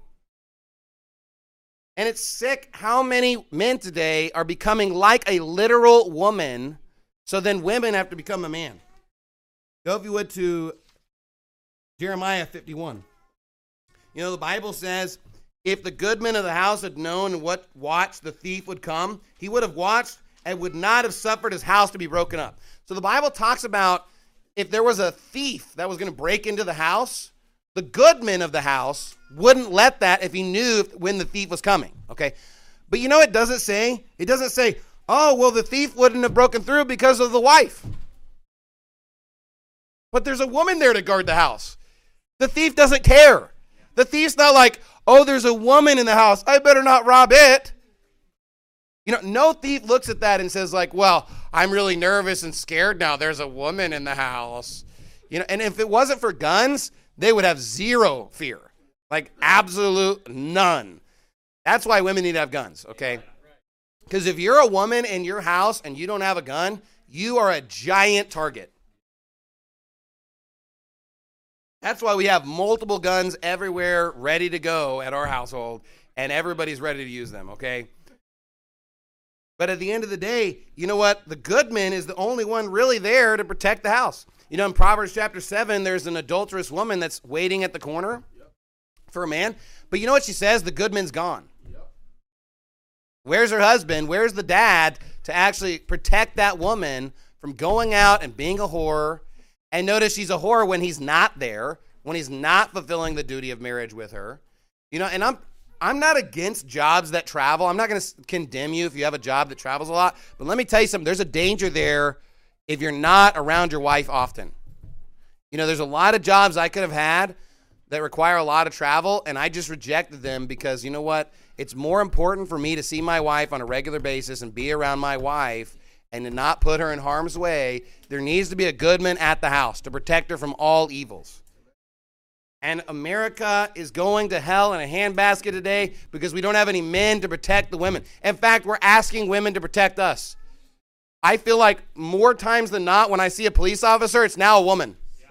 And it's sick how many men today are becoming like a literal woman, so then women have to become a man. Go, if you would, to Jeremiah fifty-one. You know, the Bible says, if the goodman of the house had known what watch the thief would come, he would have watched and would not have suffered his house to be broken up. So the Bible talks about if there was a thief that was going to break into the house, the goodman of the house wouldn't let that if he knew when the thief was coming, okay? But you know it doesn't say? It doesn't say, oh, well, the thief wouldn't have broken through because of the wife. But there's a woman there to guard the house. The thief doesn't care. The thief's not like, oh, there's a woman in the house. I better not rob it. You know, no thief looks at that and says like, well, I'm really nervous and scared now. There's a woman in the house. You know, and if it wasn't for guns, they would have zero fear. Like absolute none. That's why women need to have guns, okay? Because if you're a woman in your house and you don't have a gun, you are a giant target. That's why we have multiple guns everywhere ready to go at our household, and everybody's ready to use them, okay? But at the end of the day, you know what? The goodman is the only one really there to protect the house. You know, in Proverbs chapter seven, there's an adulterous woman that's waiting at the corner yep. for a man. But you know what she says? The goodman's gone. Yep. Where's her husband? Where's the dad to actually protect that woman from going out and being a whore? And notice she's a whore when he's not there, when he's not fulfilling the duty of marriage with her. You know, and I'm I'm not against jobs that travel. I'm not going to condemn you if you have a job that travels a lot. But let me tell you something. There's a danger there if you're not around your wife often. You know, there's a lot of jobs I could have had that require a lot of travel, and I just rejected them because, you know what? It's more important for me to see my wife on a regular basis and be around my wife and to not put her in harm's way. There needs to be a goodman at the house to protect her from all evils. And America is going to hell in a handbasket today because we don't have any men to protect the women. In fact, we're asking women to protect us. I feel like more times than not, when I see a police officer, it's now a woman. Yeah.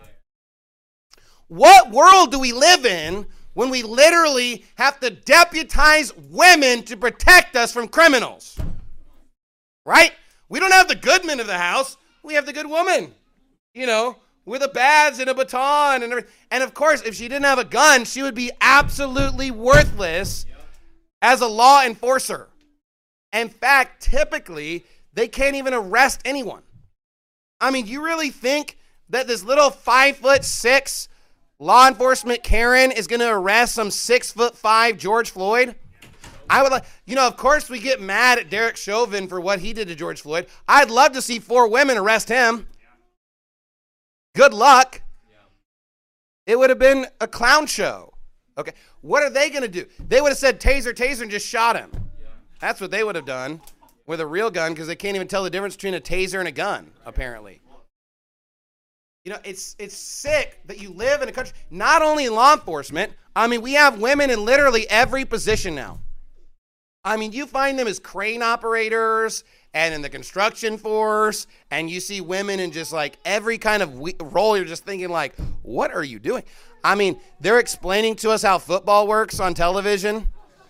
What world do we live in when we literally have to deputize women to protect us from criminals? Right? We don't have the good men of the house. We have the good woman, you know, with a badge and a baton. And everything. And of course, if she didn't have a gun, she would be absolutely worthless yeah. as a law enforcer. In fact, typically, they can't even arrest anyone. I mean, you really think that this little five foot six law enforcement Karen is going to arrest some six foot five George Floyd? I would like, you know, of course we get mad at Derek Chauvin for what he did to George Floyd. I'd love to see four women arrest him. Good luck. It would have been a clown show. Okay, what are they going to do? They would have said taser, taser, and just shot him. That's what they would have done with a real gun, because they can't even tell the difference between a taser and a gun, apparently. You know, it's it's sick that you live in a country, not only in law enforcement. I mean, we have women in literally every position now. I mean, you find them as crane operators and in the construction force, and you see women in just like every kind of we- role. You're just thinking like, what are you doing? I mean, they're explaining to us how football works on television.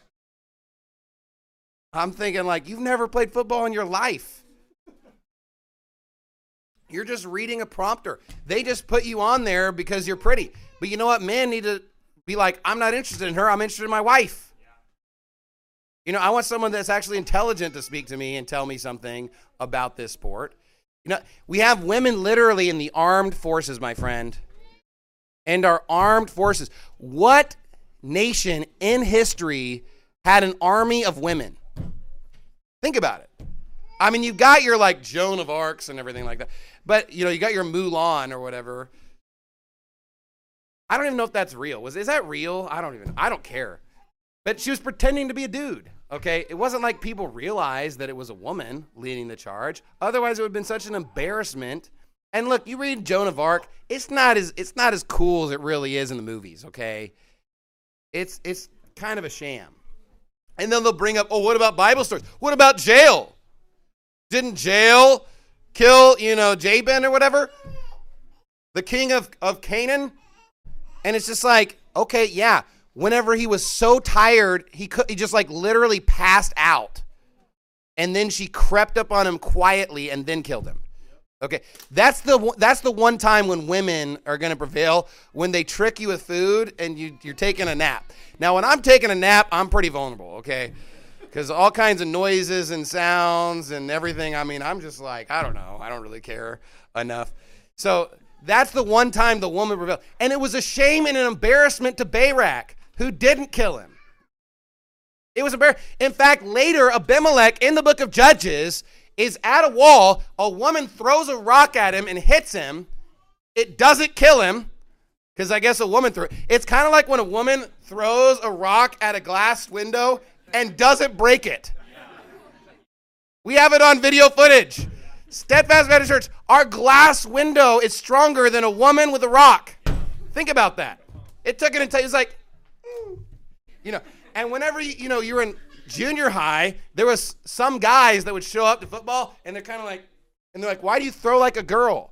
I'm thinking like, you've never played football in your life. You're just reading a prompter. They just put you on there because you're pretty. But you know what? Men need to be like, I'm not interested in her. I'm interested in my wife. You know, I want someone that's actually intelligent to speak to me and tell me something about this sport. You know, we have women literally in the armed forces, my friend. And our armed forces. What nation in history had an army of women? Think about it. I mean, you've got your like Joan of Arcs and everything like that. But, you know, you got your Mulan or whatever. I don't even know if that's real. Was is that real? I don't even I don't care. But she was pretending to be a dude, okay? It wasn't like people realized that it was a woman leading the charge. Otherwise, it would have been such an embarrassment. And look, you read Joan of Arc, it's not as it's not as cool as it really is in the movies, okay? It's it's kind of a sham. And then they'll bring up, oh, what about Bible stories? What about Jael? Didn't Jael kill, you know, Jabin or whatever? The king of, of Canaan? And it's just like, okay, yeah. Whenever he was so tired, he could he just like literally passed out. And then she crept up on him quietly and then killed him. Okay, that's the that's the one time when women are going to prevail, when they trick you with food and you, you're taking a nap. Now, when I'm taking a nap, I'm pretty vulnerable, okay? Because all kinds of noises and sounds and everything, I mean, I'm just like, I don't know. I don't really care enough. So that's the one time the woman prevailed. And it was a shame and an embarrassment to Barak, who didn't kill him. It was embarrassing. In fact, later, Abimelech in the book of Judges is at a wall. A woman throws a rock at him and hits him. It doesn't kill him, because I guess a woman threw it. It's kind of like when a woman throws a rock at a glass window and doesn't break it. We have it on video footage. Steadfast Baptist Church, our glass window is stronger than a woman with a rock. Think about that. It took it until it's like, mm. you know, and whenever, you, you know, you're in junior high, there was some guys that would show up to football and they're kind of like, and they're like, why do you throw like a girl?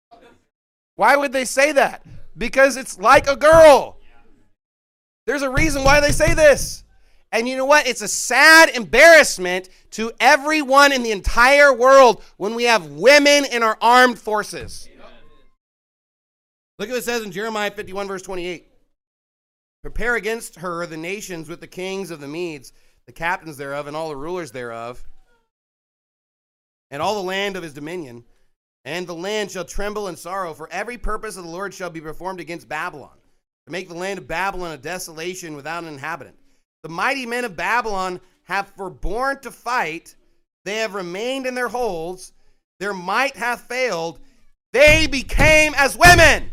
Why would they say that? Because it's like a girl. There's a reason why they say this. And you know what? It's a sad embarrassment to everyone in the entire world when we have women in our armed forces. Look at what it says in Jeremiah fifty-one, verse twenty-eight. Prepare against her the nations with the kings of the Medes, the captains thereof, and all the rulers thereof, and all the land of his dominion. And the land shall tremble in sorrow, for every purpose of the Lord shall be performed against Babylon, to make the land of Babylon a desolation without an inhabitant. The mighty men of Babylon have forborne to fight. They have remained in their holds. Their might hath failed. They became as women.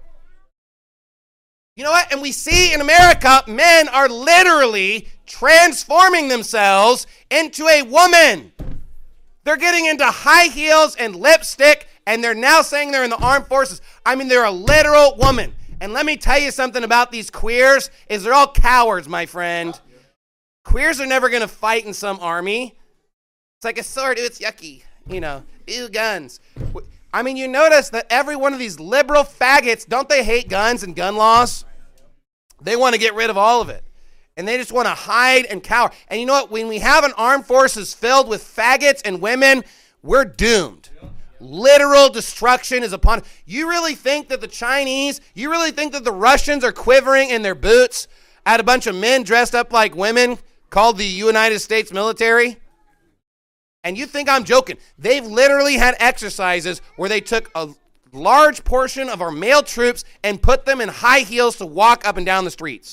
You know what? And we see in America, men are literally transforming themselves into a woman. They're getting into high heels and lipstick, and they're now saying they're in the armed forces. I mean, they're a literal woman. And let me tell you something about these queers, is they're all cowards, my friend. Queers are never going to fight in some army. It's like a sword. Ooh, it's yucky. You know, ew, guns. I mean, you notice that every one of these liberal faggots, don't they hate guns and gun laws? They want to get rid of all of it. And they just want to hide and cower. And you know what? When we have an armed forces filled with faggots and women, we're doomed. Literal destruction is upon us. You really think that the Chinese, you really think that the Russians are quivering in their boots at a bunch of men dressed up like women called the United States military? And you think I'm joking. They've literally had exercises where they took a large portion of our male troops and put them in high heels to walk up and down the streets.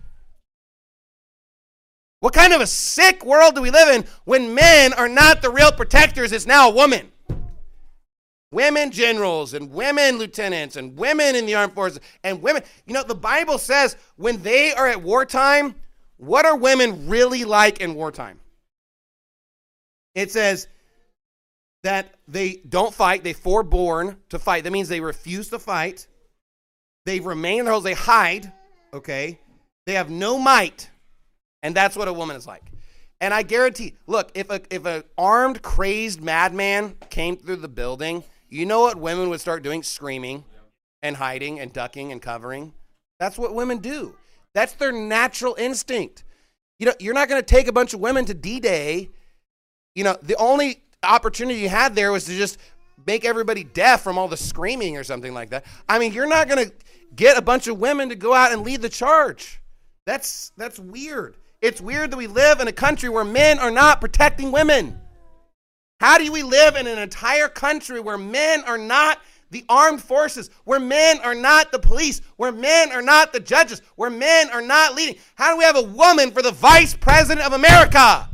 What kind of a sick world do we live in when men are not the real protectors? It's now a woman. Women generals and women lieutenants and women in the armed forces and women. You know, the Bible says when they are at wartime, what are women really like in wartime? It says that they don't fight. They forborn to fight. That means they refuse to fight. They remain in their holes. They hide, okay? They have no might. And that's what a woman is like. And I guarantee, look, if a if an armed, crazed madman came through the building, you know what women would start doing? Screaming and hiding and ducking and covering. That's what women do. That's their natural instinct. You know, you're not going to take a bunch of women to D-Day. You know, the only opportunity you had there was to just make everybody deaf from all the screaming or something like that. I mean, you're not going to get a bunch of women to go out and lead the charge. That's that's weird. It's weird that we live in a country where men are not protecting women. How do we live in an entire country where men are not the armed forces, where men are not the police, where men are not the judges, where men are not leading? How do we have a woman for the vice president of America?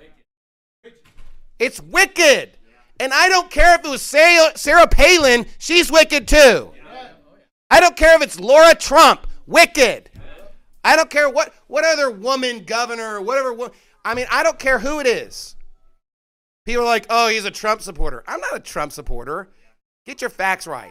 It's wicked. And I don't care if it was Sarah, Sarah Palin, she's wicked too. I don't care if it's Laura Trump, wicked. I don't care what, what other woman governor or whatever. I mean, I don't care who it is. People are like, oh, he's a Trump supporter. I'm not a Trump supporter. Get your facts right.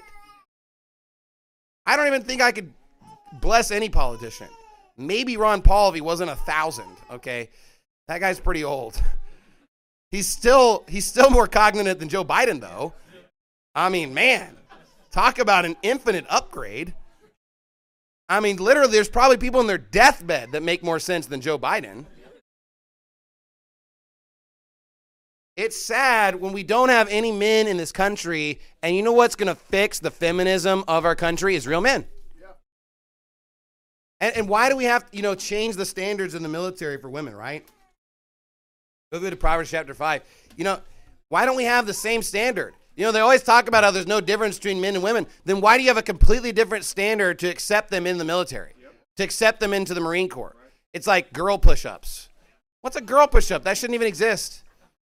I don't even think I could bless any politician. Maybe Ron Paul if he wasn't a thousand, okay? That guy's pretty old. He's still he's still more cognizant than Joe Biden, though. I mean, man, talk about an infinite upgrade. I mean, literally, there's probably people in their deathbed that make more sense than Joe Biden. It's sad when we don't have any men in this country, and you know what's going to fix the feminism of our country is real men. Yeah. And, and why do we have to, you know, change the standards in the military for women, right? Go to Proverbs chapter five. You know, why don't we have the same standard? You know, they always talk about how there's no difference between men and women. Then why do you have a completely different standard to accept them in the military, yep. to accept them into the Marine Corps? Right. It's like girl push-ups. What's a girl push-up? That shouldn't even exist.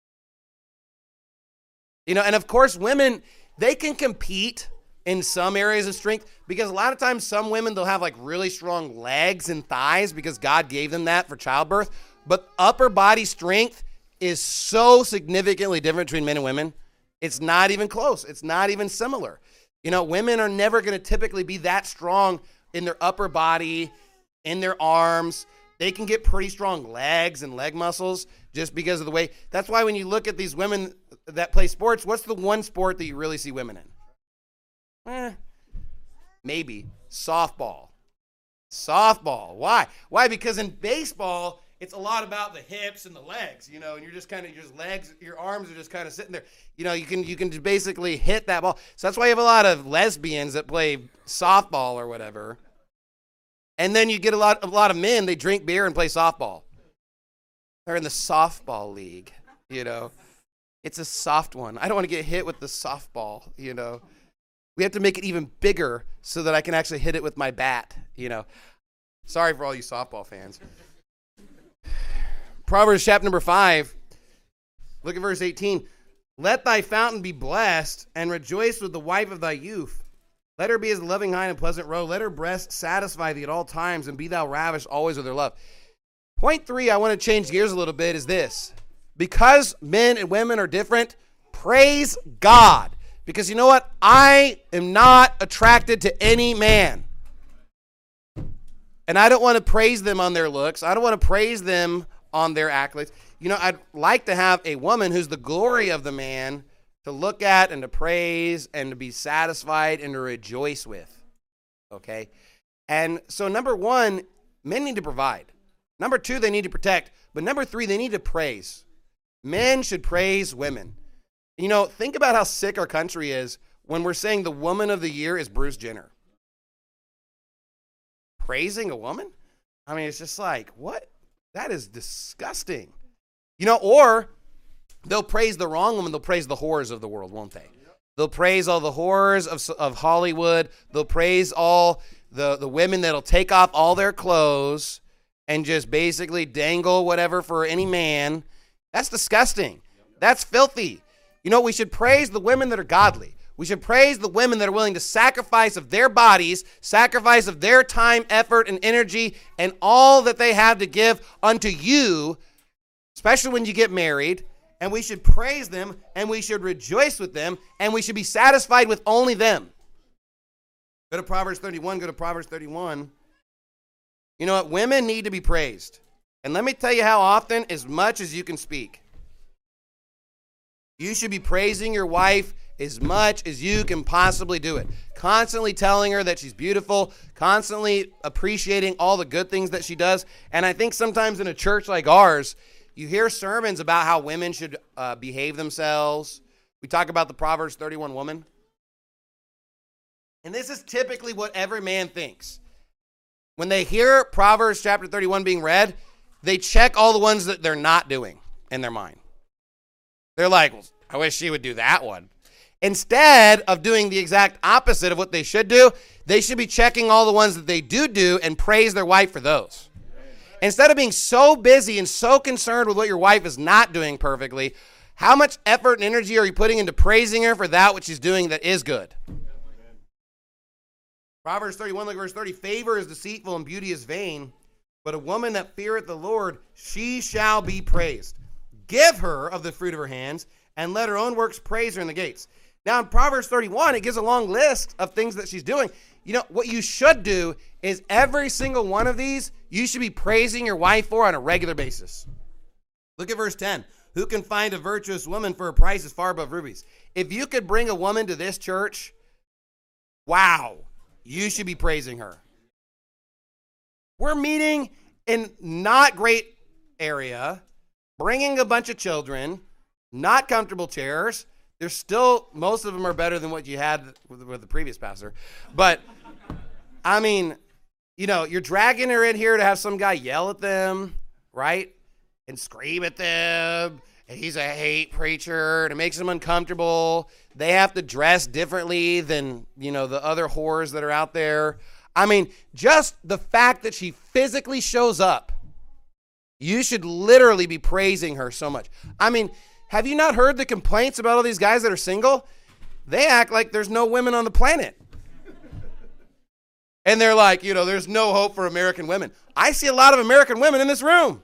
You know, and of course, women, they can compete in some areas of strength because a lot of times some women, they'll have like really strong legs and thighs because God gave them that for childbirth. But upper body strength is so significantly different between men and women. It's not even close. It's not even similar. You know, women are never going to typically be that strong in their upper body, in their arms. They can get pretty strong legs and leg muscles just because of the way. That's why when you look at these women that play sports, what's the one sport that you really see women in? Eh, maybe softball. Softball. Why? Why? Because in baseball, it's a lot about the hips and the legs, you know, and you're just kind of, your legs, your arms are just kind of sitting there. You know, you can you can basically hit that ball. So that's why you have a lot of lesbians that play softball or whatever. And then you get a lot, a lot of men, they drink beer and play softball. They're in the softball league, you know. It's a soft one. I don't want to get hit with the softball, you know. We have to make it even bigger so that I can actually hit it with my bat, you know. Sorry for all you softball fans. Proverbs chapter number five, look at verse eighteen. Let thy fountain be blessed, and rejoice with the wife of thy youth. Let her be as a loving hind and pleasant roe. Let her breast satisfy thee at all times, and be thou ravished always with her love. Point three, I want to change gears a little bit, is this. Because men and women are different, praise God. Because you know what? I am not attracted to any man. And I don't want to praise them on their looks. I don't want to praise them on their accolades. You know, I'd like to have a woman who's the glory of the man to look at and to praise and to be satisfied and to rejoice with. Okay? And so number one, men need to provide. Number two, they need to protect. But number three, they need to praise. Men should praise women. You know, think about how sick our country is when we're saying the woman of the year is Bruce Jenner. Praising a woman? I mean, it's just like, what? That is disgusting. You know, or they'll praise the wrong woman. They'll praise the whores of the world, won't they? They'll praise all the whores of, of Hollywood. They'll praise all the, the women that'll take off all their clothes and just basically dangle whatever for any man. That's disgusting. That's filthy. You know, we should praise the women that are godly. We should praise the women that are willing to sacrifice of their bodies, sacrifice of their time, effort, and energy, and all that they have to give unto you, especially when you get married. And we should praise them, and we should rejoice with them, and we should be satisfied with only them. Go to Proverbs thirty-one, go to Proverbs thirty-one. You know what? Women need to be praised. And let me tell you how often, as much as you can speak. You should be praising your wife as much as you can possibly do it. Constantly telling her that she's beautiful, constantly appreciating all the good things that she does. And I think sometimes in a church like ours, you hear sermons about how women should uh, behave themselves. We talk about the Proverbs thirty-one woman. And this is typically what every man thinks. When they hear Proverbs chapter thirty-one being read, they check all the ones that they're not doing in their mind. They're like, well, I wish she would do that one. Instead of doing the exact opposite of what they should do, they should be checking all the ones that they do do and praise their wife for those. Instead of being so busy and so concerned with what your wife is not doing perfectly, how much effort and energy are you putting into praising her for that which she's doing that is good? Proverbs thirty-one, look at verse thirty. Favor is deceitful and beauty is vain, but a woman that feareth the Lord, she shall be praised. Give her of the fruit of her hands, and let her own works praise her in the gates. Now in Proverbs thirty-one, it gives a long list of things that she's doing. You know, what you should do is every single one of these, you should be praising your wife for on a regular basis. Look at verse ten. Who can find a virtuous woman for a price is far above rubies? If you could bring a woman to this church, wow, you should be praising her. We're meeting in not great area, bringing a bunch of children, not comfortable chairs. There's still, most of them are better than what you had with, with the previous pastor. But, I mean, you know, you're dragging her in here to have some guy yell at them, right? And scream at them. And he's a hate preacher. And it makes them uncomfortable. They have to dress differently than, you know, the other whores that are out there. I mean, just the fact that she physically shows up, you should literally be praising her so much. I mean, have you not heard the complaints about all these guys that are single? They act like there's no women on the planet. And they're like, you know, there's no hope for American women. I see a lot of American women in this room.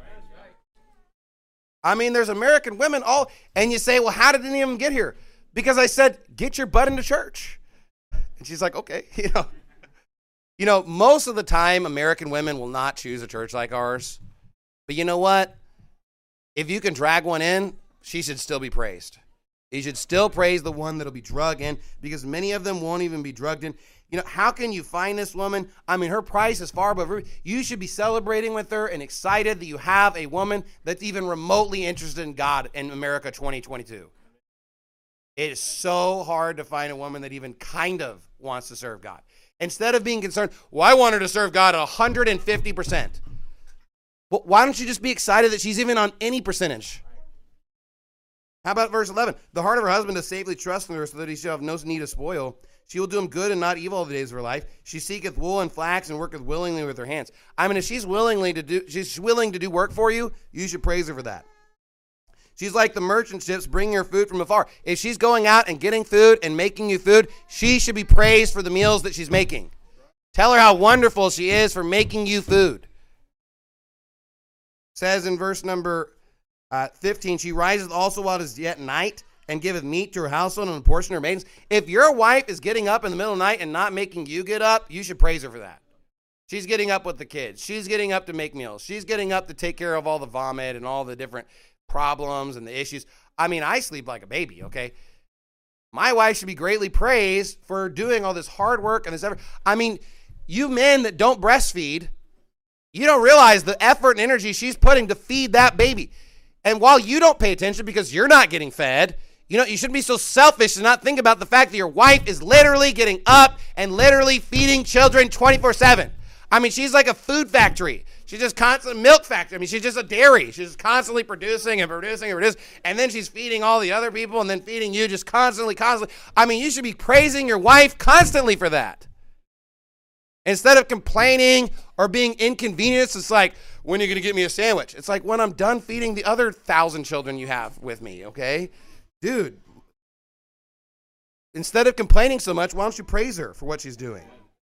I mean, there's American women all, and you say, well, how did any of them get here? Because I said, get your butt into church. And she's like, okay, you know. You know, most of the time, American women will not choose a church like ours. But you know what? If you can drag one in, she should still be praised. You should still praise the one that'll be drugged in, because many of them won't even be drugged in. You know, how can you find this woman? I mean, her price is far above her. You should be celebrating with her and excited that you have a woman that's even remotely interested in God in America twenty twenty-two. It is so hard to find a woman that even kind of wants to serve God. Instead of being concerned, well, I want her to serve God one hundred fifty percent. Well, why don't you just be excited that she's even on any percentage? How about verse eleven? The heart of her husband does safely trust in her, so that he shall have no need of spoil. She will do him good and not evil all the days of her life. She seeketh wool and flax and worketh willingly with her hands. I mean, if she's willingly to do, she's willing to do work for you, you should praise her for that. She's like the merchant ships bringing her food from afar. If she's going out and getting food and making you food, she should be praised for the meals that she's making. Tell her how wonderful she is for making you food. It says in verse number uh, fifteen, she riseth also while it is yet night, and giveth meat to her household and a portion to her maidens. If your wife is getting up in the middle of the night and not making you get up, you should praise her for that. She's getting up with the kids. She's getting up to make meals. She's getting up to take care of all the vomit and all the different problems and the issues. I mean, I sleep like a baby, okay? My wife should be greatly praised for doing all this hard work and this effort. I mean, you men that don't breastfeed, you don't realize the effort and energy she's putting to feed that baby. And while you don't pay attention because you're not getting fed, you know, you shouldn't be so selfish to not think about the fact that your wife is literally getting up and literally feeding children twenty-four seven. I mean, she's like a food factory. She's just constant milk factory. I mean, she's just a dairy. She's just constantly producing and producing and producing. And then she's feeding all the other people and then feeding you just constantly, constantly. I mean, you should be praising your wife constantly for that. Instead of complaining or being inconvenienced, it's like, when are you going to get me a sandwich? It's like, when I'm done feeding the other thousand children you have with me, okay? Dude, instead of complaining so much, why don't you praise her for what she's doing?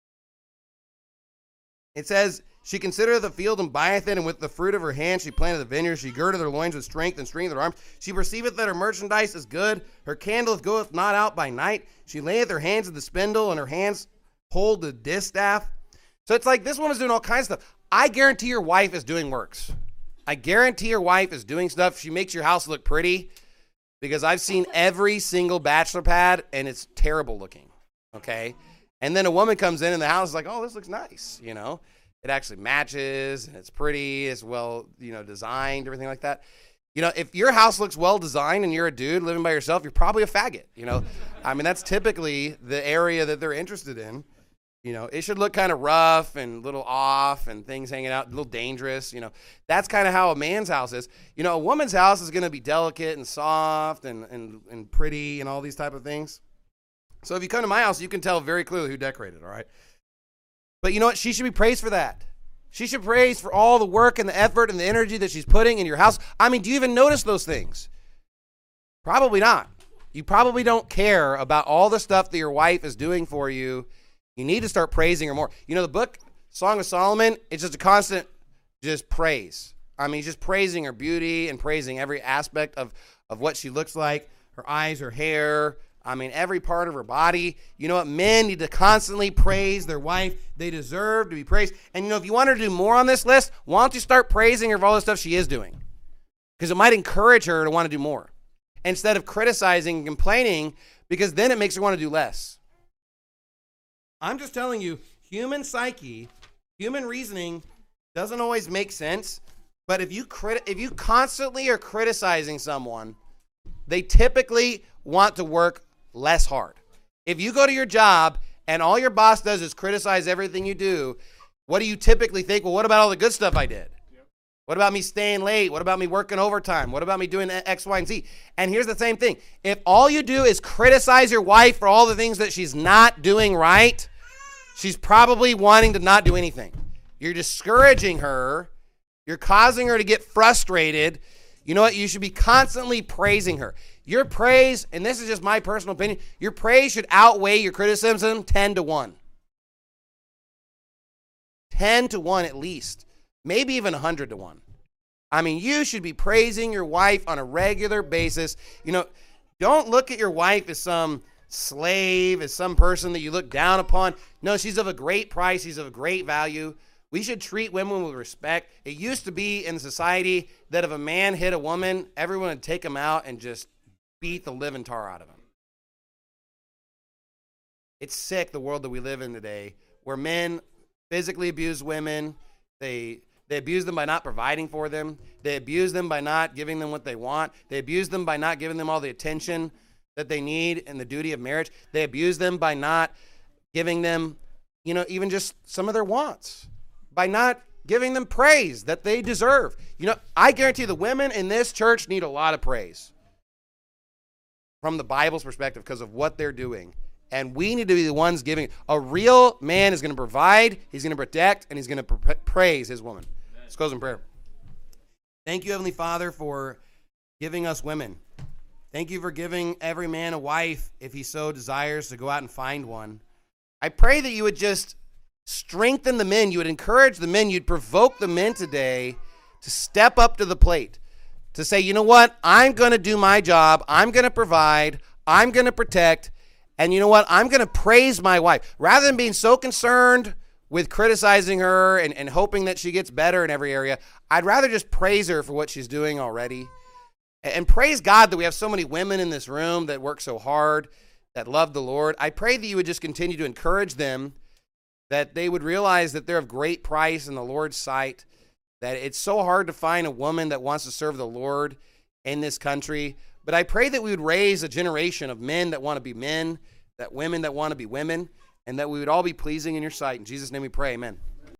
It says, she considereth the field and buyeth it, and with the fruit of her hand she planted the vineyard. She girded her loins with strength and strength her arms. She perceiveth that her merchandise is good. Her candle goeth not out by night. She layeth her hands to the spindle, and her hands hold the distaff. So it's like this woman's doing all kinds of stuff. I guarantee your wife is doing works. I guarantee your wife is doing stuff. She makes your house look pretty, because I've seen every single bachelor pad, and it's terrible looking, okay? And then a woman comes in, and the house is like, oh, this looks nice, you know? It actually matches, and it's pretty, it's well, you know, designed, everything like that. You know, if your house looks well designed and you're a dude living by yourself, you're probably a faggot, you know? I mean, that's typically the area that they're interested in. You know, it should look kind of rough and a little off and things hanging out, a little dangerous, you know. That's kind of how a man's house is. You know, a woman's house is going to be delicate and soft and, and, and pretty and all these type of things. So if you come to my house, you can tell very clearly who decorated, all right? But you know what? She should be praised for that. She should praise for all the work and the effort and the energy that she's putting in your house. I mean, do you even notice those things? Probably not. You probably don't care about all the stuff that your wife is doing for you. You need to start praising her more. You know, the book, Song of Solomon, it's just a constant just praise. I mean, just praising her beauty and praising every aspect of, of what she looks like, her eyes, her hair, I mean, every part of her body. You know what? Men need to constantly praise their wife. They deserve to be praised. And, you know, if you want her to do more on this list, why don't you start praising her for all the stuff she is doing? Because it might encourage her to want to do more instead of criticizing and complaining, because then it makes her want to do less. I'm just telling you, human psyche, human reasoning doesn't always make sense. But if you crit- if you constantly are criticizing someone, they typically want to work less hard. If you go to your job and all your boss does is criticize everything you do, what do you typically think? Well, what about all the good stuff I did? Yep. What about me staying late? What about me working overtime? What about me doing X, Y, and Z? And here's the same thing. If all you do is criticize your wife for all the things that she's not doing right, she's probably wanting to not do anything. You're discouraging her. You're causing her to get frustrated. You know what? You should be constantly praising her. Your praise, and this is just my personal opinion, your praise should outweigh your criticism ten to one. ten to one at least. Maybe even one hundred to one. I mean, you should be praising your wife on a regular basis. You know, don't look at your wife as some slave, as some person that you look down upon. No, she's of a great price. She's of a great value. We should treat women with respect. It used to be in society that if a man hit a woman, everyone would take him out and just beat the living tar out of him. It's sick, the world that we live in today, where men physically abuse women. They they abuse them by not providing for them. They abuse them by not giving them what they want. They abuse them by not giving them all the attention that they need in the duty of marriage. They abuse them by not giving them, you know, even just some of their wants. By not giving them praise that they deserve. You know, I guarantee the women in this church need a lot of praise from the Bible's perspective because of what they're doing. And we need to be the ones giving. A real man is going to provide, he's going to protect, and he's going to pra- praise his woman. Amen. Let's close in prayer. Thank you, Heavenly Father, for giving us women. Thank you for giving every man a wife if he so desires to go out and find one. I pray that you would just strengthen the men. You would encourage the men. You'd provoke the men today to step up to the plate, to say, you know what? I'm going to do my job. I'm going to provide. I'm going to protect. And you know what? I'm going to praise my wife. Rather than being so concerned with criticizing her and, and hoping that she gets better in every area, I'd rather just praise her for what she's doing already. And, and praise God that we have so many women in this room that work so hard, that love the Lord. I pray that you would just continue to encourage them, that they would realize that they're of great price in the Lord's sight, that it's so hard to find a woman that wants to serve the Lord in this country. But I pray that we would raise a generation of men that want to be men, that women that want to be women, and that we would all be pleasing in your sight. In Jesus' name we pray, amen.